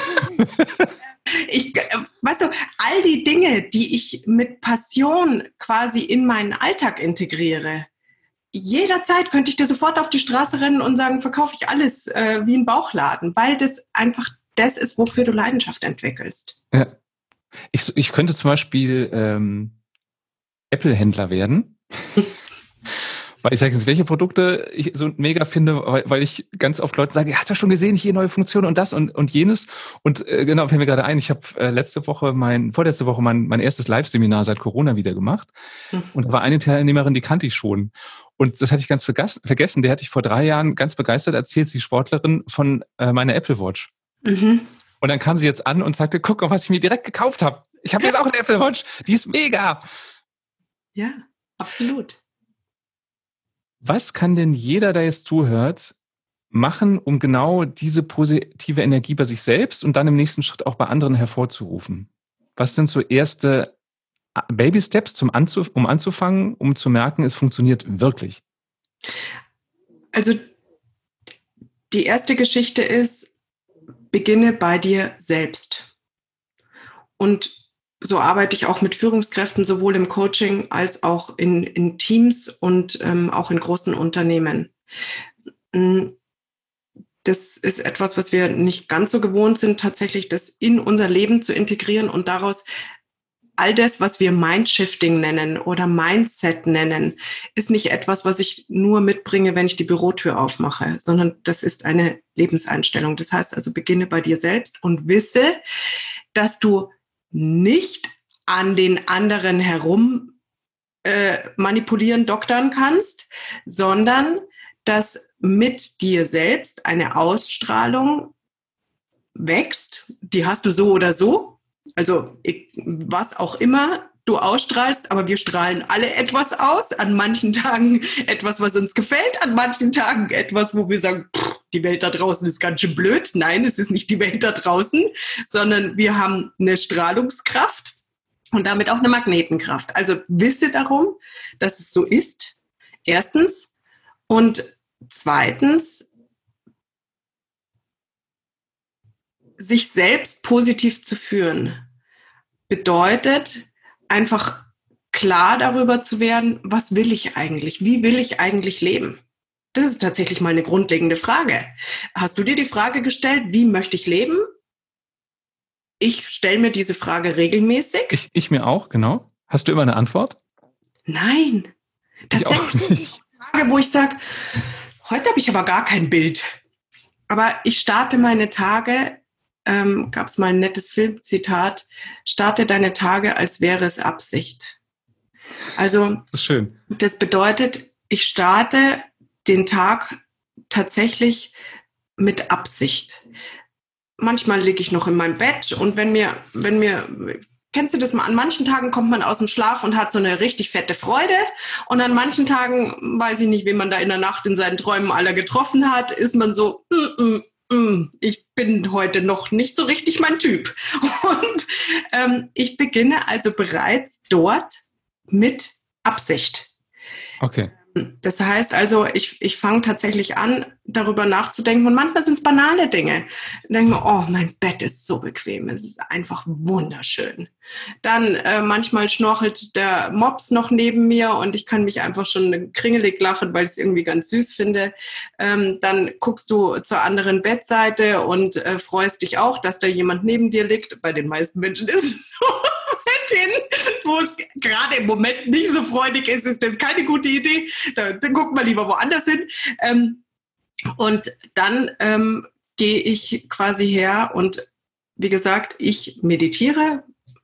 ich, äh, weißt du, all die Dinge, die ich mit Passion quasi in meinen Alltag integriere, jederzeit könnte ich dir sofort auf die Straße rennen und sagen, verkaufe ich alles äh, wie ein Bauchladen, weil das einfach das ist, wofür du Leidenschaft entwickelst. Ja. Ich, ich könnte zum Beispiel ähm, Apple-Händler werden. Weil ich sage jetzt, welche Produkte ich so mega finde, weil, weil ich ganz oft Leuten sage, ja, hast du schon gesehen, hier neue Funktionen und das und, und jenes. Und äh, genau, fällt mir gerade ein, ich habe äh, letzte Woche, mein, vorletzte Woche mein, mein erstes Live-Seminar seit Corona wieder gemacht. Mhm. Und da war eine Teilnehmerin, die kannte ich schon. Und das hatte ich ganz vergass, vergessen. Der hatte ich vor drei Jahren ganz begeistert erzählt, die Sportlerin von äh, meiner Apple Watch. Mhm. Und dann kam sie jetzt an und sagte, guck mal, was ich mir direkt gekauft habe. Ich habe jetzt auch eine Apple Watch. Die ist mega. Ja, absolut. Was kann denn jeder, der jetzt zuhört, machen, um genau diese positive Energie bei sich selbst und dann im nächsten Schritt auch bei anderen hervorzurufen? Was sind so erste Baby-Steps, zum Anzuf- um anzufangen, um zu merken, es funktioniert wirklich? Also die erste Geschichte ist, beginne bei dir selbst. Und so arbeite ich auch mit Führungskräften, sowohl im Coaching als auch in, in Teams und ähm, auch in großen Unternehmen. Das ist etwas, was wir nicht ganz so gewohnt sind, tatsächlich das in unser Leben zu integrieren und daraus all das, was wir Mindshifting nennen oder Mindset nennen, ist nicht etwas, was ich nur mitbringe, wenn ich die Bürotür aufmache, sondern das ist eine Lebenseinstellung. Das heißt also, beginne bei dir selbst und wisse, dass du nicht an den anderen herum äh, manipulieren, doktern kannst, sondern dass mit dir selbst eine Ausstrahlung wächst. Die hast du so oder so. Also ich, was auch immer du ausstrahlst, aber wir strahlen alle etwas aus. An manchen Tagen etwas, was uns gefällt, an manchen Tagen etwas, wo wir sagen, pff, die Welt da draußen ist ganz schön blöd. Nein, es ist nicht die Welt da draußen, sondern wir haben eine Strahlungskraft und damit auch eine Magnetenkraft. Also wisse darum, dass es so ist, erstens. Und zweitens, sich selbst positiv zu führen, bedeutet einfach klar darüber zu werden, was will ich eigentlich? Wie will ich eigentlich leben? Das ist tatsächlich mal eine grundlegende Frage. Hast du dir die Frage gestellt, wie möchte ich leben? Ich stelle mir diese Frage regelmäßig. Ich, ich mir auch, genau. Hast du immer eine Antwort? Nein. Tatsächlich eine Frage, wo ich sage, heute habe ich aber gar kein Bild. Aber ich starte meine Tage, ähm, gab es mal ein nettes Filmzitat, starte deine Tage, als wäre es Absicht. Also, das ist schön. Das bedeutet, ich starte den Tag tatsächlich mit Absicht. Manchmal liege ich noch in meinem Bett und wenn mir, wenn mir, kennst du das mal, an manchen Tagen kommt man aus dem Schlaf und hat so eine richtig fette Freude und an manchen Tagen, weiß ich nicht, wen man da in der Nacht in seinen Träumen alle getroffen hat, ist man so, mm, mm, mm, ich bin heute noch nicht so richtig mein Typ. Und ähm, ich beginne also bereits dort mit Absicht. Okay. Das heißt also, ich, ich fange tatsächlich an, darüber nachzudenken und manchmal sind es banale Dinge. Ich denke mir, oh, mein Bett ist so bequem, es ist einfach wunderschön. Dann äh, manchmal schnorchelt der Mops noch neben mir und ich kann mich einfach schon kringelig lachen, weil ich es irgendwie ganz süß finde. Ähm, dann guckst du zur anderen Bettseite und äh, freust dich auch, dass da jemand neben dir liegt. Bei den meisten Menschen ist es so. Wo es gerade im Moment nicht so freudig ist, ist das keine gute Idee. Da, dann gucken wir lieber woanders hin. Ähm, und dann ähm, gehe ich quasi her und wie gesagt, ich meditiere,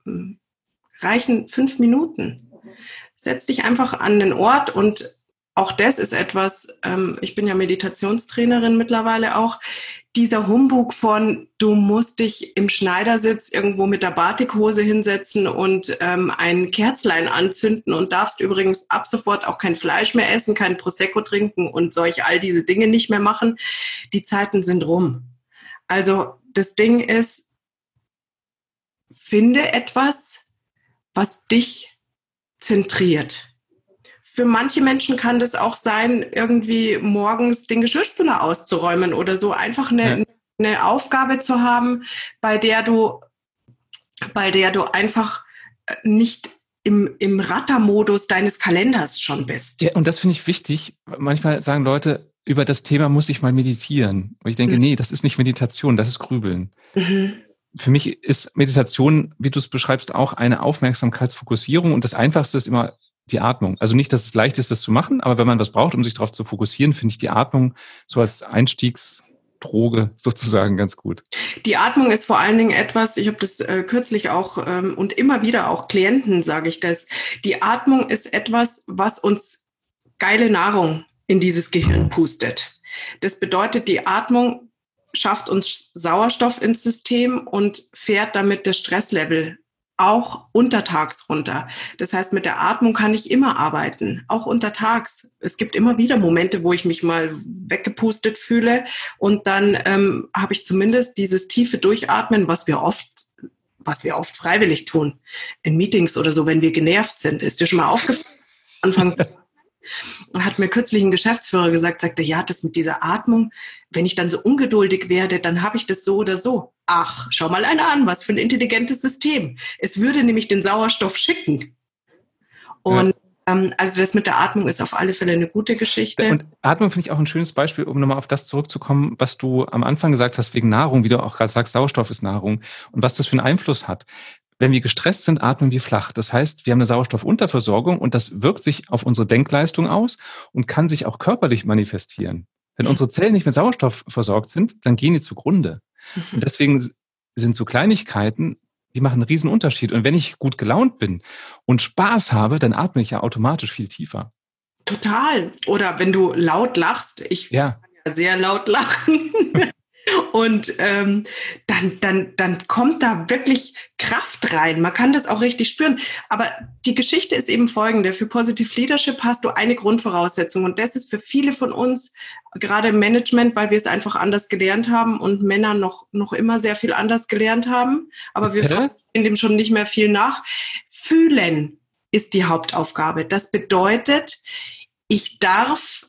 reichen fünf Minuten. Setz dich einfach an den Ort und auch das ist etwas, ähm, ich bin ja Meditationstrainerin mittlerweile auch, dieser Humbug von, du musst dich im Schneidersitz irgendwo mit der Batikhose hinsetzen und ähm, ein Kerzlein anzünden und darfst übrigens ab sofort auch kein Fleisch mehr essen, kein Prosecco trinken und solche all diese Dinge nicht mehr machen. Die Zeiten sind rum. Also das Ding ist, finde etwas, was dich zentriert. Für manche Menschen kann das auch sein, irgendwie morgens den Geschirrspüler auszuräumen oder so. Einfach eine, ja. eine Aufgabe zu haben, bei der du, bei der du einfach nicht im, im Rattermodus deines Kalenders schon bist. Ja, und das finde ich wichtig. Manchmal sagen Leute, über das Thema muss ich mal meditieren. Und ich denke, mhm. nee, das ist nicht Meditation, das ist Grübeln. Mhm. Für mich ist Meditation, wie du es beschreibst, auch eine Aufmerksamkeitsfokussierung. Und das Einfachste ist immer die Atmung. Also nicht, dass es leicht ist, das zu machen, aber wenn man was braucht, um sich darauf zu fokussieren, finde ich die Atmung so als Einstiegsdroge sozusagen ganz gut. Die Atmung ist vor allen Dingen etwas, ich habe das äh, kürzlich auch ähm, und immer wieder auch Klienten sage ich das, die Atmung ist etwas, was uns geile Nahrung in dieses Gehirn pustet. Das bedeutet, die Atmung schafft uns Sauerstoff ins System und fährt damit das Stresslevel auch untertags runter. Das heißt, mit der Atmung kann ich immer arbeiten, auch untertags. Es gibt immer wieder Momente, wo ich mich mal weggepustet fühle und dann ähm, habe ich zumindest dieses tiefe Durchatmen, was wir oft, was wir oft freiwillig tun, in Meetings oder so, wenn wir genervt sind. Ist dir schon mal aufgefallen? Anfang hat mir kürzlich ein Geschäftsführer gesagt, sagte, ja, das mit dieser Atmung, wenn ich dann so ungeduldig werde, dann habe ich das so oder so. Ach, schau mal einer an, was für ein intelligentes System. Es würde nämlich den Sauerstoff schicken. Und ja. ähm, also das mit der Atmung ist auf alle Fälle eine gute Geschichte. Und Atmung finde ich auch ein schönes Beispiel, um nochmal auf das zurückzukommen, was du am Anfang gesagt hast, wegen Nahrung, wie du auch gerade sagst, Sauerstoff ist Nahrung und was das für einen Einfluss hat. Wenn wir gestresst sind, atmen wir flach. Das heißt, wir haben eine Sauerstoffunterversorgung und das wirkt sich auf unsere Denkleistung aus und kann sich auch körperlich manifestieren. Wenn unsere Zellen nicht mit Sauerstoff versorgt sind, dann gehen die zugrunde. Mhm. Und deswegen sind so Kleinigkeiten, die machen einen riesen Unterschied. Und wenn ich gut gelaunt bin und Spaß habe, dann atme ich ja automatisch viel tiefer. Total. Oder wenn du laut lachst, ich ja. kann ja sehr laut lachen. Und ähm, dann, dann, dann kommt da wirklich Kraft rein. Man kann das auch richtig spüren. Aber die Geschichte ist eben folgende. Für Positive Leadership hast du eine Grundvoraussetzung. Und das ist für viele von uns, gerade im Management, weil wir es einfach anders gelernt haben und Männer noch, noch immer sehr viel anders gelernt haben. Aber wir fragen in dem schon nicht mehr viel nach. Fühlen ist die Hauptaufgabe. Das bedeutet, ich darf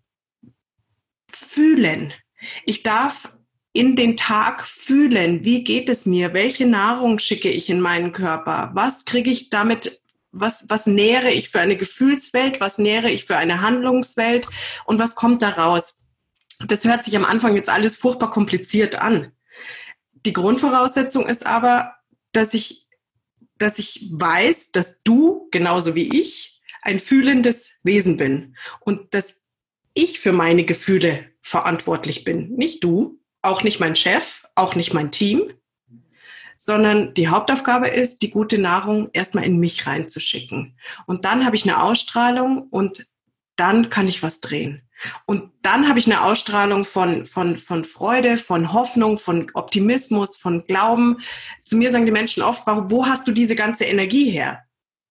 fühlen. Ich darf in den Tag fühlen, wie geht es mir, welche Nahrung schicke ich in meinen Körper, was kriege ich damit, was, was nähere ich für eine Gefühlswelt, was nähere ich für eine Handlungswelt und was kommt da raus. Das hört sich am Anfang jetzt alles furchtbar kompliziert an. Die Grundvoraussetzung ist aber, dass ich, dass ich weiß, dass du, genauso wie ich, ein fühlendes Wesen bin und dass ich für meine Gefühle verantwortlich bin, nicht du. Auch nicht mein Chef, auch nicht mein Team, sondern die Hauptaufgabe ist, die gute Nahrung erstmal in mich reinzuschicken. Und dann habe ich eine Ausstrahlung und dann kann ich was drehen. Und dann habe ich eine Ausstrahlung von, von, von Freude, von Hoffnung, von Optimismus, von Glauben. Zu mir sagen die Menschen oft, wo hast du diese ganze Energie her?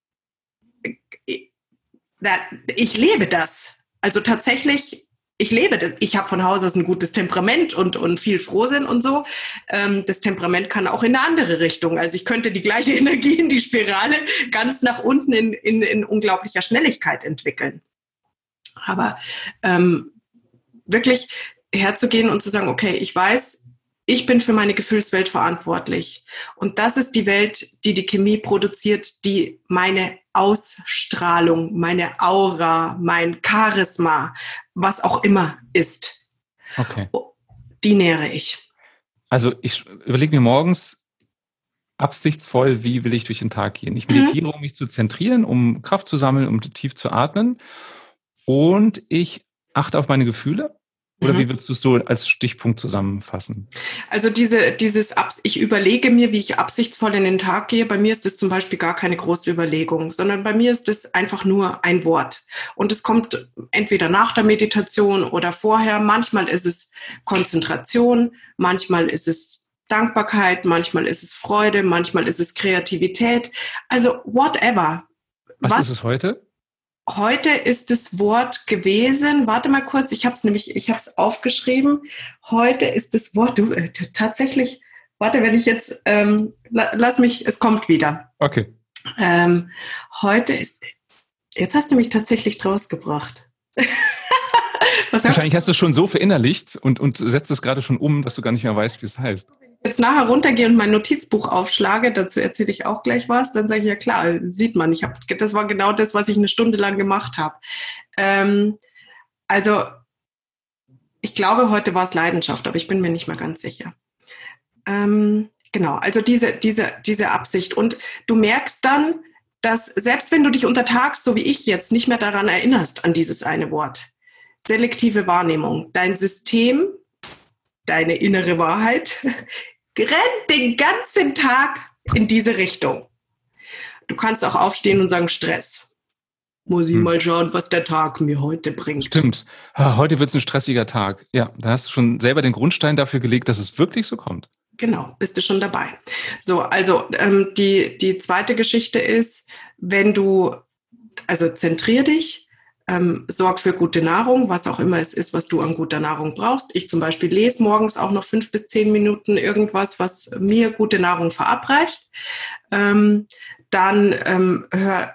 Ich lebe das. Also tatsächlich, ich lebe das. Ich habe von Haus aus ein gutes Temperament und, und viel Frohsinn und so. Ähm, das Temperament kann auch in eine andere Richtung. Also ich könnte die gleiche Energie in die Spirale ganz nach unten in, in, in unglaublicher Schnelligkeit entwickeln. Aber ähm, wirklich herzugehen und zu sagen, okay, ich weiß, ich bin für meine Gefühlswelt verantwortlich. Und das ist die Welt, die die Chemie produziert, die meine Ausstrahlung, meine Aura, mein Charisma, was auch immer ist. Okay. Die nähere ich. Also ich überlege mir morgens absichtsvoll, wie will ich durch den Tag gehen. Ich meditiere, mhm. um mich zu zentrieren, um Kraft zu sammeln, um tief zu atmen. Und ich achte auf meine Gefühle. Oder mhm. wie würdest du es so als Stichpunkt zusammenfassen? Also diese, dieses, ich überlege mir, wie ich absichtsvoll in den Tag gehe. Bei mir ist das zum Beispiel gar keine große Überlegung, sondern bei mir ist es einfach nur ein Wort. Und es kommt entweder nach der Meditation oder vorher. Manchmal ist es Konzentration, manchmal ist es Dankbarkeit, manchmal ist es Freude, manchmal ist es Kreativität. Also whatever. Was, Was ist es heute? Heute ist das Wort gewesen, warte mal kurz, ich habe es nämlich, ich habe es aufgeschrieben. Heute ist das Wort, du, äh, tatsächlich, warte, wenn ich jetzt, ähm, la, lass mich, es kommt wieder. Okay. Ähm, heute ist, jetzt hast du mich tatsächlich draus gebracht. Was Wahrscheinlich hast du es schon so verinnerlicht und, und setzt es gerade schon um, dass du gar nicht mehr weißt, wie es heißt. jetzt nachher runtergehe und mein Notizbuch aufschlage, dazu erzähle ich auch gleich was, dann sage ich, ja klar, sieht man, ich hab, das war genau das, was ich eine Stunde lang gemacht habe. Ähm, also ich glaube, heute war es Leidenschaft, aber ich bin mir nicht mehr ganz sicher. Ähm, genau, also diese, diese, diese Absicht. Und du merkst dann, dass selbst wenn du dich untertags, so wie ich jetzt, nicht mehr daran erinnerst, an dieses eine Wort, selektive Wahrnehmung, dein System, deine innere Wahrheit, rennt den ganzen Tag in diese Richtung. Du kannst auch aufstehen und sagen, Stress. Muss ich hm. mal schauen, was der Tag mir heute bringt. Stimmt. Heute wird es ein stressiger Tag. Ja, da hast du schon selber den Grundstein dafür gelegt, dass es wirklich so kommt. Genau, bist du schon dabei. So, also ähm, die, die zweite Geschichte ist, wenn du, also zentrier dich, ähm, sorg für gute Nahrung, was auch immer es ist, was du an guter Nahrung brauchst. Ich zum Beispiel lese morgens auch noch fünf bis zehn Minuten irgendwas, was mir gute Nahrung verabreicht. Ähm, dann ähm, hör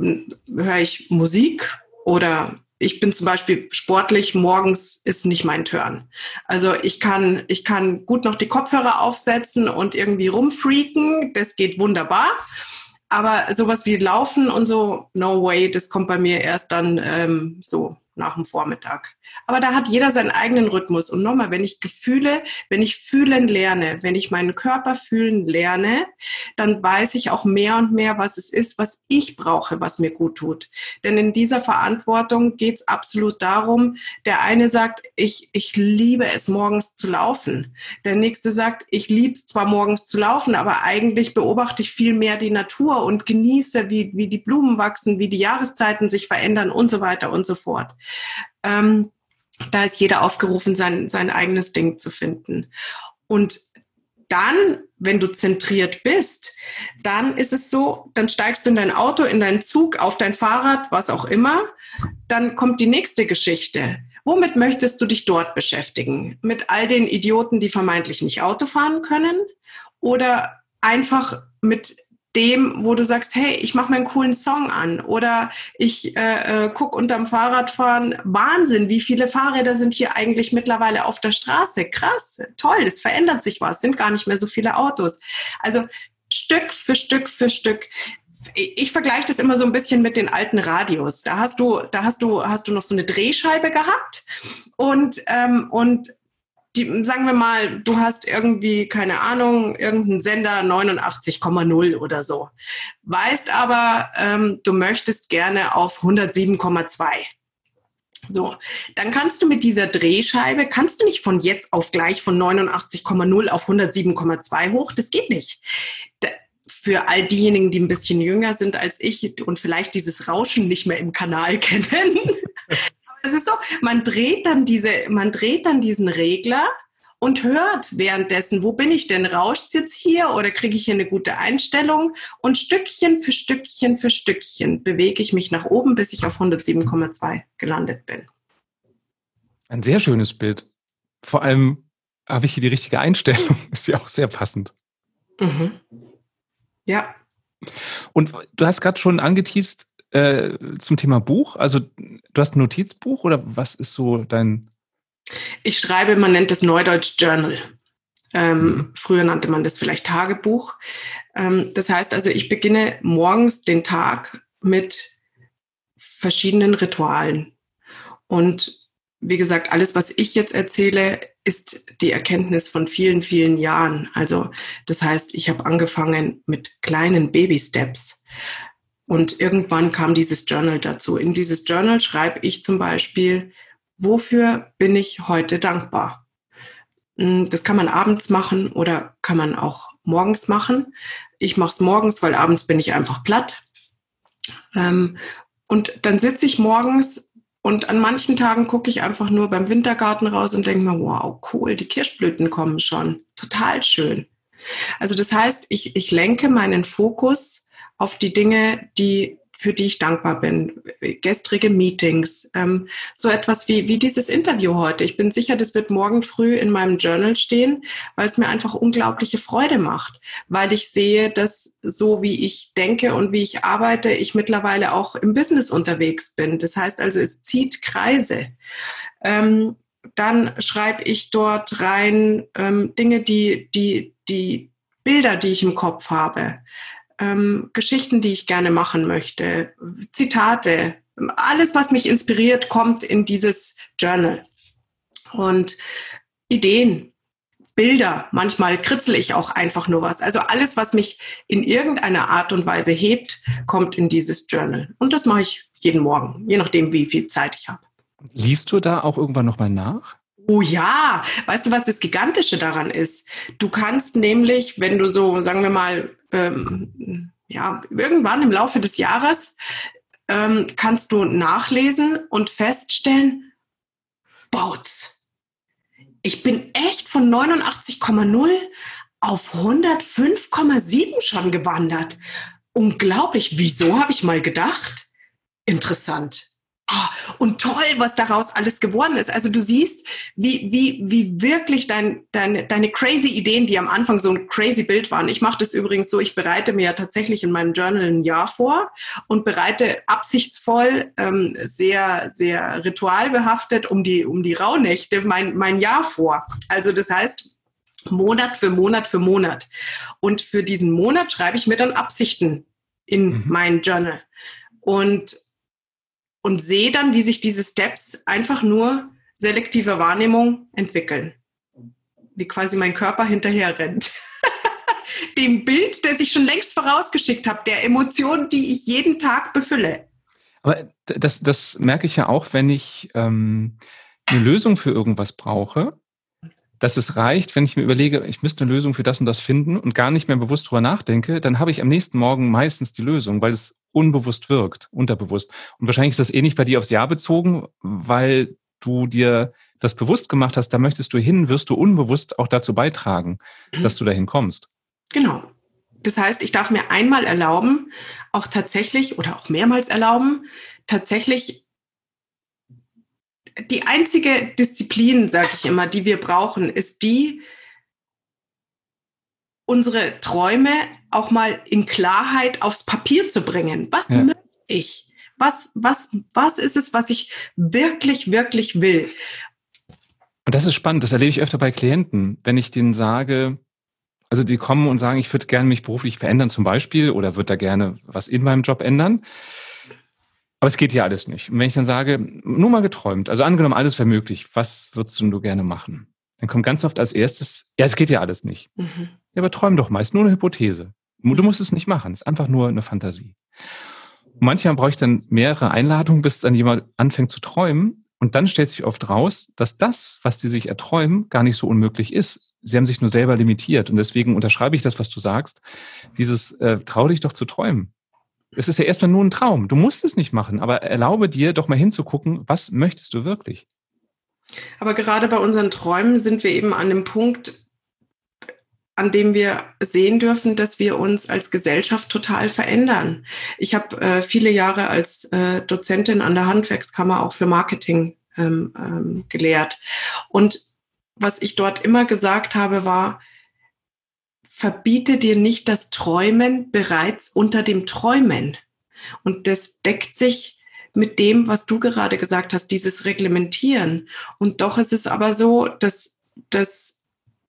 höre ich Musik oder ich bin zum Beispiel sportlich, morgens ist nicht mein Turn. Also ich kann, ich kann gut noch die Kopfhörer aufsetzen und irgendwie rumfreaken, das geht wunderbar. Aber sowas wie Laufen und so, no way, das kommt bei mir erst dann ähm, so nach dem Vormittag. Aber da hat jeder seinen eigenen Rhythmus. Und nochmal, wenn ich Gefühle, wenn ich fühlen lerne, wenn ich meinen Körper fühlen lerne, dann weiß ich auch mehr und mehr, was es ist, was ich brauche, was mir gut tut. Denn in dieser Verantwortung geht es absolut darum, der eine sagt, ich, ich liebe es, morgens zu laufen. Der nächste sagt, ich liebe es zwar morgens zu laufen, aber eigentlich beobachte ich viel mehr die Natur und genieße, wie, wie die Blumen wachsen, wie die Jahreszeiten sich verändern und so weiter und so fort. Ähm, Da ist jeder aufgerufen, sein, sein eigenes Ding zu finden. Und dann, wenn du zentriert bist, dann ist es so, dann steigst du in dein Auto, in deinen Zug, auf dein Fahrrad, was auch immer. Dann kommt die nächste Geschichte. Womit möchtest du dich dort beschäftigen? Mit all den Idioten, die vermeintlich nicht Auto fahren können? Oder einfach mit dem, wo du sagst, hey, ich mache mir einen coolen Song an oder ich äh, äh, gucke unterm Fahrradfahren, Wahnsinn, wie viele Fahrräder sind hier eigentlich mittlerweile auf der Straße, krass, toll, es verändert sich was, sind gar nicht mehr so viele Autos. Also Stück für Stück für Stück. Ich, ich vergleiche das immer so ein bisschen mit den alten Radios. Da hast du, da hast du, hast du noch so eine Drehscheibe gehabt und ähm, und Die, sagen wir mal, du hast irgendwie, keine Ahnung, irgendeinen Sender neunundachtzig Komma null oder so. Weißt aber, ähm, du möchtest gerne auf hundertsieben Komma zwei. So, dann kannst du mit dieser Drehscheibe, kannst du nicht von jetzt auf gleich von neunundachtzig Komma null auf hundertsieben Komma zwei hoch, das geht nicht. Da, für all diejenigen, die ein bisschen jünger sind als ich und vielleicht dieses Rauschen nicht mehr im Kanal kennen, es ist so, man dreht dann diese, man dreht dann diesen Regler und hört währenddessen, wo bin ich denn? Rauscht es jetzt hier oder kriege ich hier eine gute Einstellung? Und Stückchen für Stückchen für Stückchen bewege ich mich nach oben, bis ich auf hundertsieben Komma zwei gelandet bin. Ein sehr schönes Bild. Vor allem habe ich hier die richtige Einstellung. Ist ja auch sehr passend. Mhm. Ja. Und du hast gerade schon angeteast, Äh, zum Thema Buch, also du hast ein Notizbuch oder was ist so dein... Ich schreibe, man nennt das Neudeutsch Journal. Ähm, mhm. Früher nannte man das vielleicht Tagebuch. Ähm, das heißt also, ich beginne morgens den Tag mit verschiedenen Ritualen. Und wie gesagt, alles, was ich jetzt erzähle, ist die Erkenntnis von vielen, vielen Jahren. Also das heißt, ich habe angefangen mit kleinen Baby-Steps. Und irgendwann kam dieses Journal dazu. In dieses Journal schreibe ich zum Beispiel, wofür bin ich heute dankbar? Das kann man abends machen oder kann man auch morgens machen. Ich mache es morgens, weil abends bin ich einfach platt. Und dann sitze ich morgens und an manchen Tagen gucke ich einfach nur beim Wintergarten raus und denke mir, wow, cool, die Kirschblüten kommen schon. Total schön. Also das heißt, ich, ich lenke meinen Fokus auf die Dinge, die, für die ich dankbar bin. Gestrige Meetings, ähm, so etwas wie, wie dieses Interview heute. Ich bin sicher, das wird morgen früh in meinem Journal stehen, weil es mir einfach unglaubliche Freude macht, weil ich sehe, dass so wie ich denke und wie ich arbeite, ich mittlerweile auch im Business unterwegs bin. Das heißt also, es zieht Kreise. Ähm, dann schreibe ich dort rein ähm, Dinge, die, die, die Bilder, die ich im Kopf habe, ähm, Geschichten, die ich gerne machen möchte, Zitate, alles, was mich inspiriert, kommt in dieses Journal. Und Ideen, Bilder, manchmal kritzel ich auch einfach nur was. Also alles, was mich in irgendeiner Art und Weise hebt, kommt in dieses Journal. Und das mache ich jeden Morgen, je nachdem, wie viel Zeit ich habe. Liest du da auch irgendwann nochmal nach? Oh ja, weißt du, was das Gigantische daran ist? Du kannst nämlich, wenn du so, sagen wir mal, ähm, ja, irgendwann im Laufe des Jahres, ähm, kannst du nachlesen und feststellen, Bautz, ich bin echt von neunundachtzig Komma null auf hundertfünf Komma sieben schon gewandert. Unglaublich. Wieso, habe ich mal gedacht? Interessant. Ah, und toll, was daraus alles geworden ist. Also du siehst, wie, wie, wie wirklich dein, deine, deine crazy Ideen, die am Anfang so ein crazy Bild waren. Ich mache das übrigens so, ich bereite mir ja tatsächlich in meinem Journal ein Jahr vor und bereite absichtsvoll, ähm, sehr, sehr ritualbehaftet um die, um die Rauhnächte mein, mein Jahr vor. Also das heißt, Monat für Monat für Monat. Und für diesen Monat schreibe ich mir dann Absichten in mhm. mein Journal. Und Und sehe dann, wie sich diese Steps einfach nur selektive Wahrnehmung entwickeln. Wie quasi mein Körper hinterher rennt. Dem Bild, das ich schon längst vorausgeschickt habe, der Emotionen, die ich jeden Tag befülle. Aber das, das merke ich ja auch, wenn ich ähm, eine Lösung für irgendwas brauche, dass es reicht, wenn ich mir überlege, ich müsste eine Lösung für das und das finden und gar nicht mehr bewusst drüber nachdenke, dann habe ich am nächsten Morgen meistens die Lösung, weil es unbewusst wirkt, unterbewusst. Und wahrscheinlich ist das ähnlich bei dir aufs Jahr bezogen, weil du dir das bewusst gemacht hast, da möchtest du hin, wirst du unbewusst auch dazu beitragen, mhm. dass du dahin kommst. Genau. Das heißt, ich darf mir einmal erlauben, auch tatsächlich oder auch mehrmals erlauben, tatsächlich die einzige Disziplin, sage ich immer, die wir brauchen, ist die, unsere Träume auch mal in Klarheit aufs Papier zu bringen. Was ja. möchte ich? Was, was, was ist es, was ich wirklich, wirklich will? Und das ist spannend, das erlebe ich öfter bei Klienten, wenn ich denen sage, also die kommen und sagen, ich würde gerne mich beruflich verändern zum Beispiel oder würde da gerne was in meinem Job ändern. Aber es geht ja alles nicht. Und wenn ich dann sage, nur mal geträumt, also angenommen, alles wäre möglich, was würdest du gerne machen? Dann kommt ganz oft als erstes, ja, es geht ja alles nicht. Mhm. Ja, aber träum doch mal, ist nur eine Hypothese. Du musst es nicht machen, es ist einfach nur eine Fantasie. Und manchmal brauche ich dann mehrere Einladungen, bis dann jemand anfängt zu träumen. Und dann stellt sich oft raus, dass das, was die sich erträumen, gar nicht so unmöglich ist. Sie haben sich nur selber limitiert. Und deswegen unterschreibe ich das, was du sagst, dieses äh, trau dich doch zu träumen. Es ist ja erstmal nur ein Traum. Du musst es nicht machen, aber erlaube dir doch mal hinzugucken, was möchtest du wirklich? Aber gerade bei unseren Träumen sind wir eben an dem Punkt, an dem wir sehen dürfen, dass wir uns als Gesellschaft total verändern. Ich habe äh, viele Jahre als äh, Dozentin an der Handwerkskammer auch für Marketing ähm, ähm, gelehrt. Und was ich dort immer gesagt habe, war, verbiete dir nicht das Träumen bereits unter dem Träumen. Und das deckt sich mit dem, was du gerade gesagt hast, dieses Reglementieren. Und doch ist es aber so, dass, dass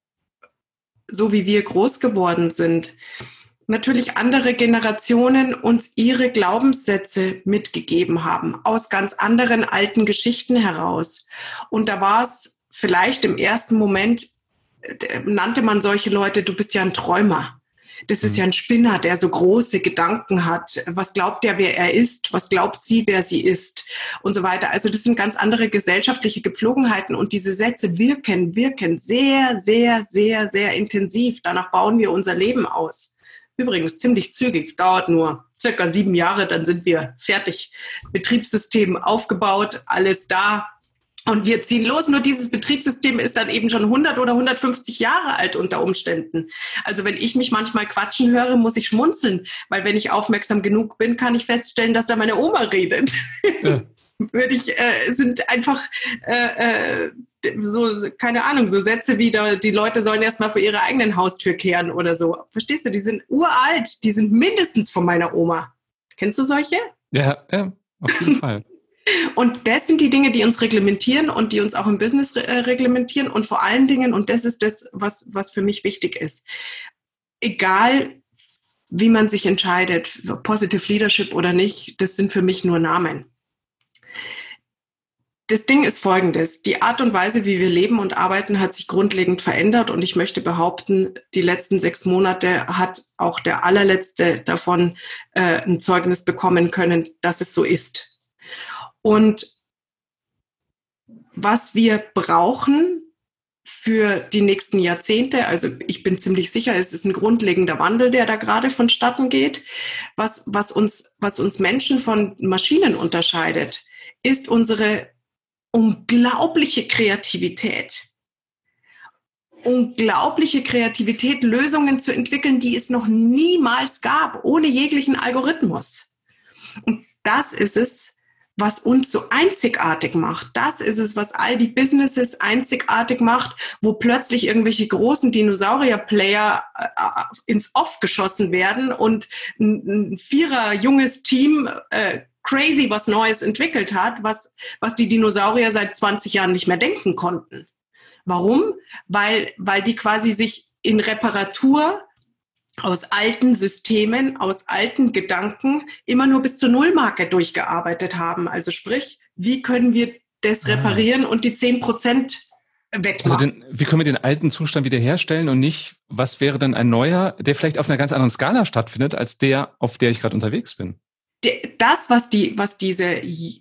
so wie wir groß geworden sind, natürlich andere Generationen uns ihre Glaubenssätze mitgegeben haben, aus ganz anderen alten Geschichten heraus. Und da war es vielleicht im ersten Moment, nannte man solche Leute, du bist ja ein Träumer. Das ist ja ein Spinner, der so große Gedanken hat. Was glaubt der, wer er ist? Was glaubt sie, wer sie ist? Und so weiter. Also das sind ganz andere gesellschaftliche Gepflogenheiten. Und diese Sätze wirken, wirken sehr, sehr, sehr, sehr intensiv. Danach bauen wir unser Leben aus. Übrigens ziemlich zügig, dauert nur circa sieben Jahre, dann sind wir fertig. Betriebssystem aufgebaut, alles da. Und wir ziehen los, nur dieses Betriebssystem ist dann eben schon hundert oder hundertfünfzig Jahre alt unter Umständen. Also wenn ich mich manchmal quatschen höre, muss ich schmunzeln, weil wenn ich aufmerksam genug bin, kann ich feststellen, dass da meine Oma redet. Ja. Würde ich, äh, sind einfach äh, äh, so, keine Ahnung, so Sätze wie, da, die Leute sollen erstmal vor ihrer eigenen Haustür kehren oder so. Verstehst du, die sind uralt, die sind mindestens von meiner Oma. Kennst du solche? Ja, ja, auf jeden Fall. Und das sind die Dinge, die uns reglementieren und die uns auch im Business re- reglementieren. Und vor allen Dingen, und das ist das, was, was für mich wichtig ist, egal wie man sich entscheidet, Positive Leadership oder nicht, das sind für mich nur Namen. Das Ding ist folgendes: Die Art und Weise, wie wir leben und arbeiten, hat sich grundlegend verändert. Und ich möchte behaupten, die letzten sechs Monate hat auch der allerletzte davon äh, ein Zeugnis bekommen können, dass es so ist. Und was wir brauchen für die nächsten Jahrzehnte, also ich bin ziemlich sicher, es ist ein grundlegender Wandel, der da gerade vonstatten geht. Was, was uns, was uns Menschen von Maschinen unterscheidet, ist unsere unglaubliche Kreativität. Unglaubliche Kreativität, Lösungen zu entwickeln, die es noch niemals gab, ohne jeglichen Algorithmus. Und das ist es, was uns so einzigartig macht. Das ist es, was all die Businesses einzigartig macht, wo plötzlich irgendwelche großen Dinosaurier-Player äh, ins Off geschossen werden und ein, ein vierer junges Team äh, crazy was Neues entwickelt hat, was, was die Dinosaurier seit zwanzig Jahren nicht mehr denken konnten. Warum? Weil, weil die quasi sich in Reparatur aus alten Systemen, aus alten Gedanken immer nur bis zur Nullmarke durchgearbeitet haben. Also sprich, wie können wir das reparieren ah. und die zehn Prozent wettmachen? Also den, wie können wir den alten Zustand wiederherstellen und nicht, was wäre dann ein neuer, der vielleicht auf einer ganz anderen Skala stattfindet, als der, auf der ich gerade unterwegs bin? Das, was die, was diese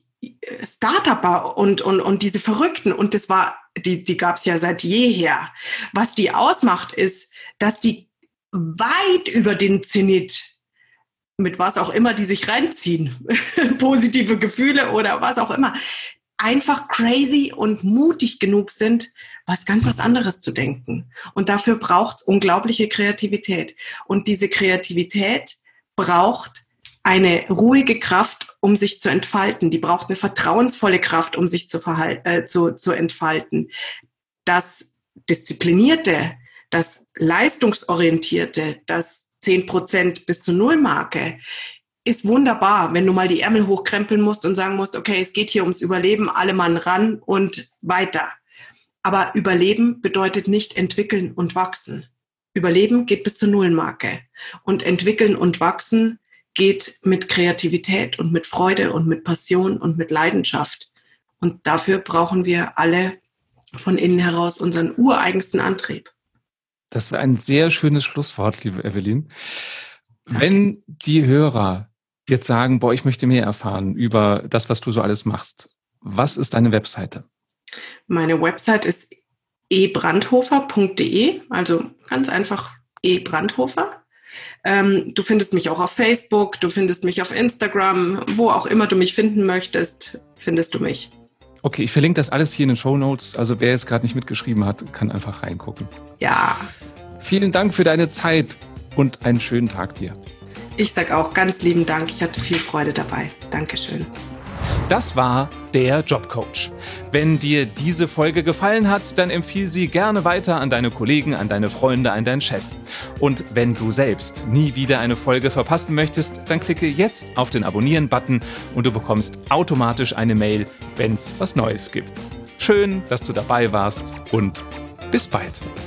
Start-Upper und, und, und diese Verrückten, und das war, die, die gab es ja seit jeher, was die ausmacht, ist, dass die weit über den Zenit, mit was auch immer die sich reinziehen, positive Gefühle oder was auch immer, einfach crazy und mutig genug sind, was ganz was anderes zu denken. Und dafür braucht es unglaubliche Kreativität. Und diese Kreativität braucht eine ruhige Kraft, um sich zu entfalten. Die braucht eine vertrauensvolle Kraft, um sich zu, verhalten, äh, zu, zu entfalten. Das Disziplinierte, das Leistungsorientierte, das zehn Prozent bis zur Nullmarke, ist wunderbar, wenn du mal die Ärmel hochkrempeln musst und sagen musst, okay, es geht hier ums Überleben, alle Mann ran und weiter. Aber Überleben bedeutet nicht entwickeln und wachsen. Überleben geht bis zur Nullmarke. Und entwickeln und wachsen geht mit Kreativität und mit Freude und mit Passion und mit Leidenschaft. Und dafür brauchen wir alle von innen heraus unseren ureigensten Antrieb. Das war ein sehr schönes Schlusswort, liebe Evelyn. Wenn die Hörer jetzt sagen, boah, ich möchte mehr erfahren über das, was du so alles machst, was ist deine Webseite? Meine Website ist e brandhofer punkt de, also ganz einfach E. Brandhofer. Ähm, du findest mich auch auf Facebook, du findest mich auf Instagram, wo auch immer du mich finden möchtest, findest du mich. Okay, ich verlinke das alles hier in den Shownotes. Also wer jetzt gerade nicht mitgeschrieben hat, kann einfach reingucken. Ja. Vielen Dank für deine Zeit und einen schönen Tag dir. Ich sage auch ganz lieben Dank. Ich hatte viel Freude dabei. Dankeschön. Das war der Jobcoach. Wenn dir diese Folge gefallen hat, dann empfiehl sie gerne weiter an deine Kollegen, an deine Freunde, an deinen Chef. Und wenn du selbst nie wieder eine Folge verpassen möchtest, dann klicke jetzt auf den Abonnieren-Button und du bekommst automatisch eine Mail, wenn es was Neues gibt. Schön, dass du dabei warst und bis bald.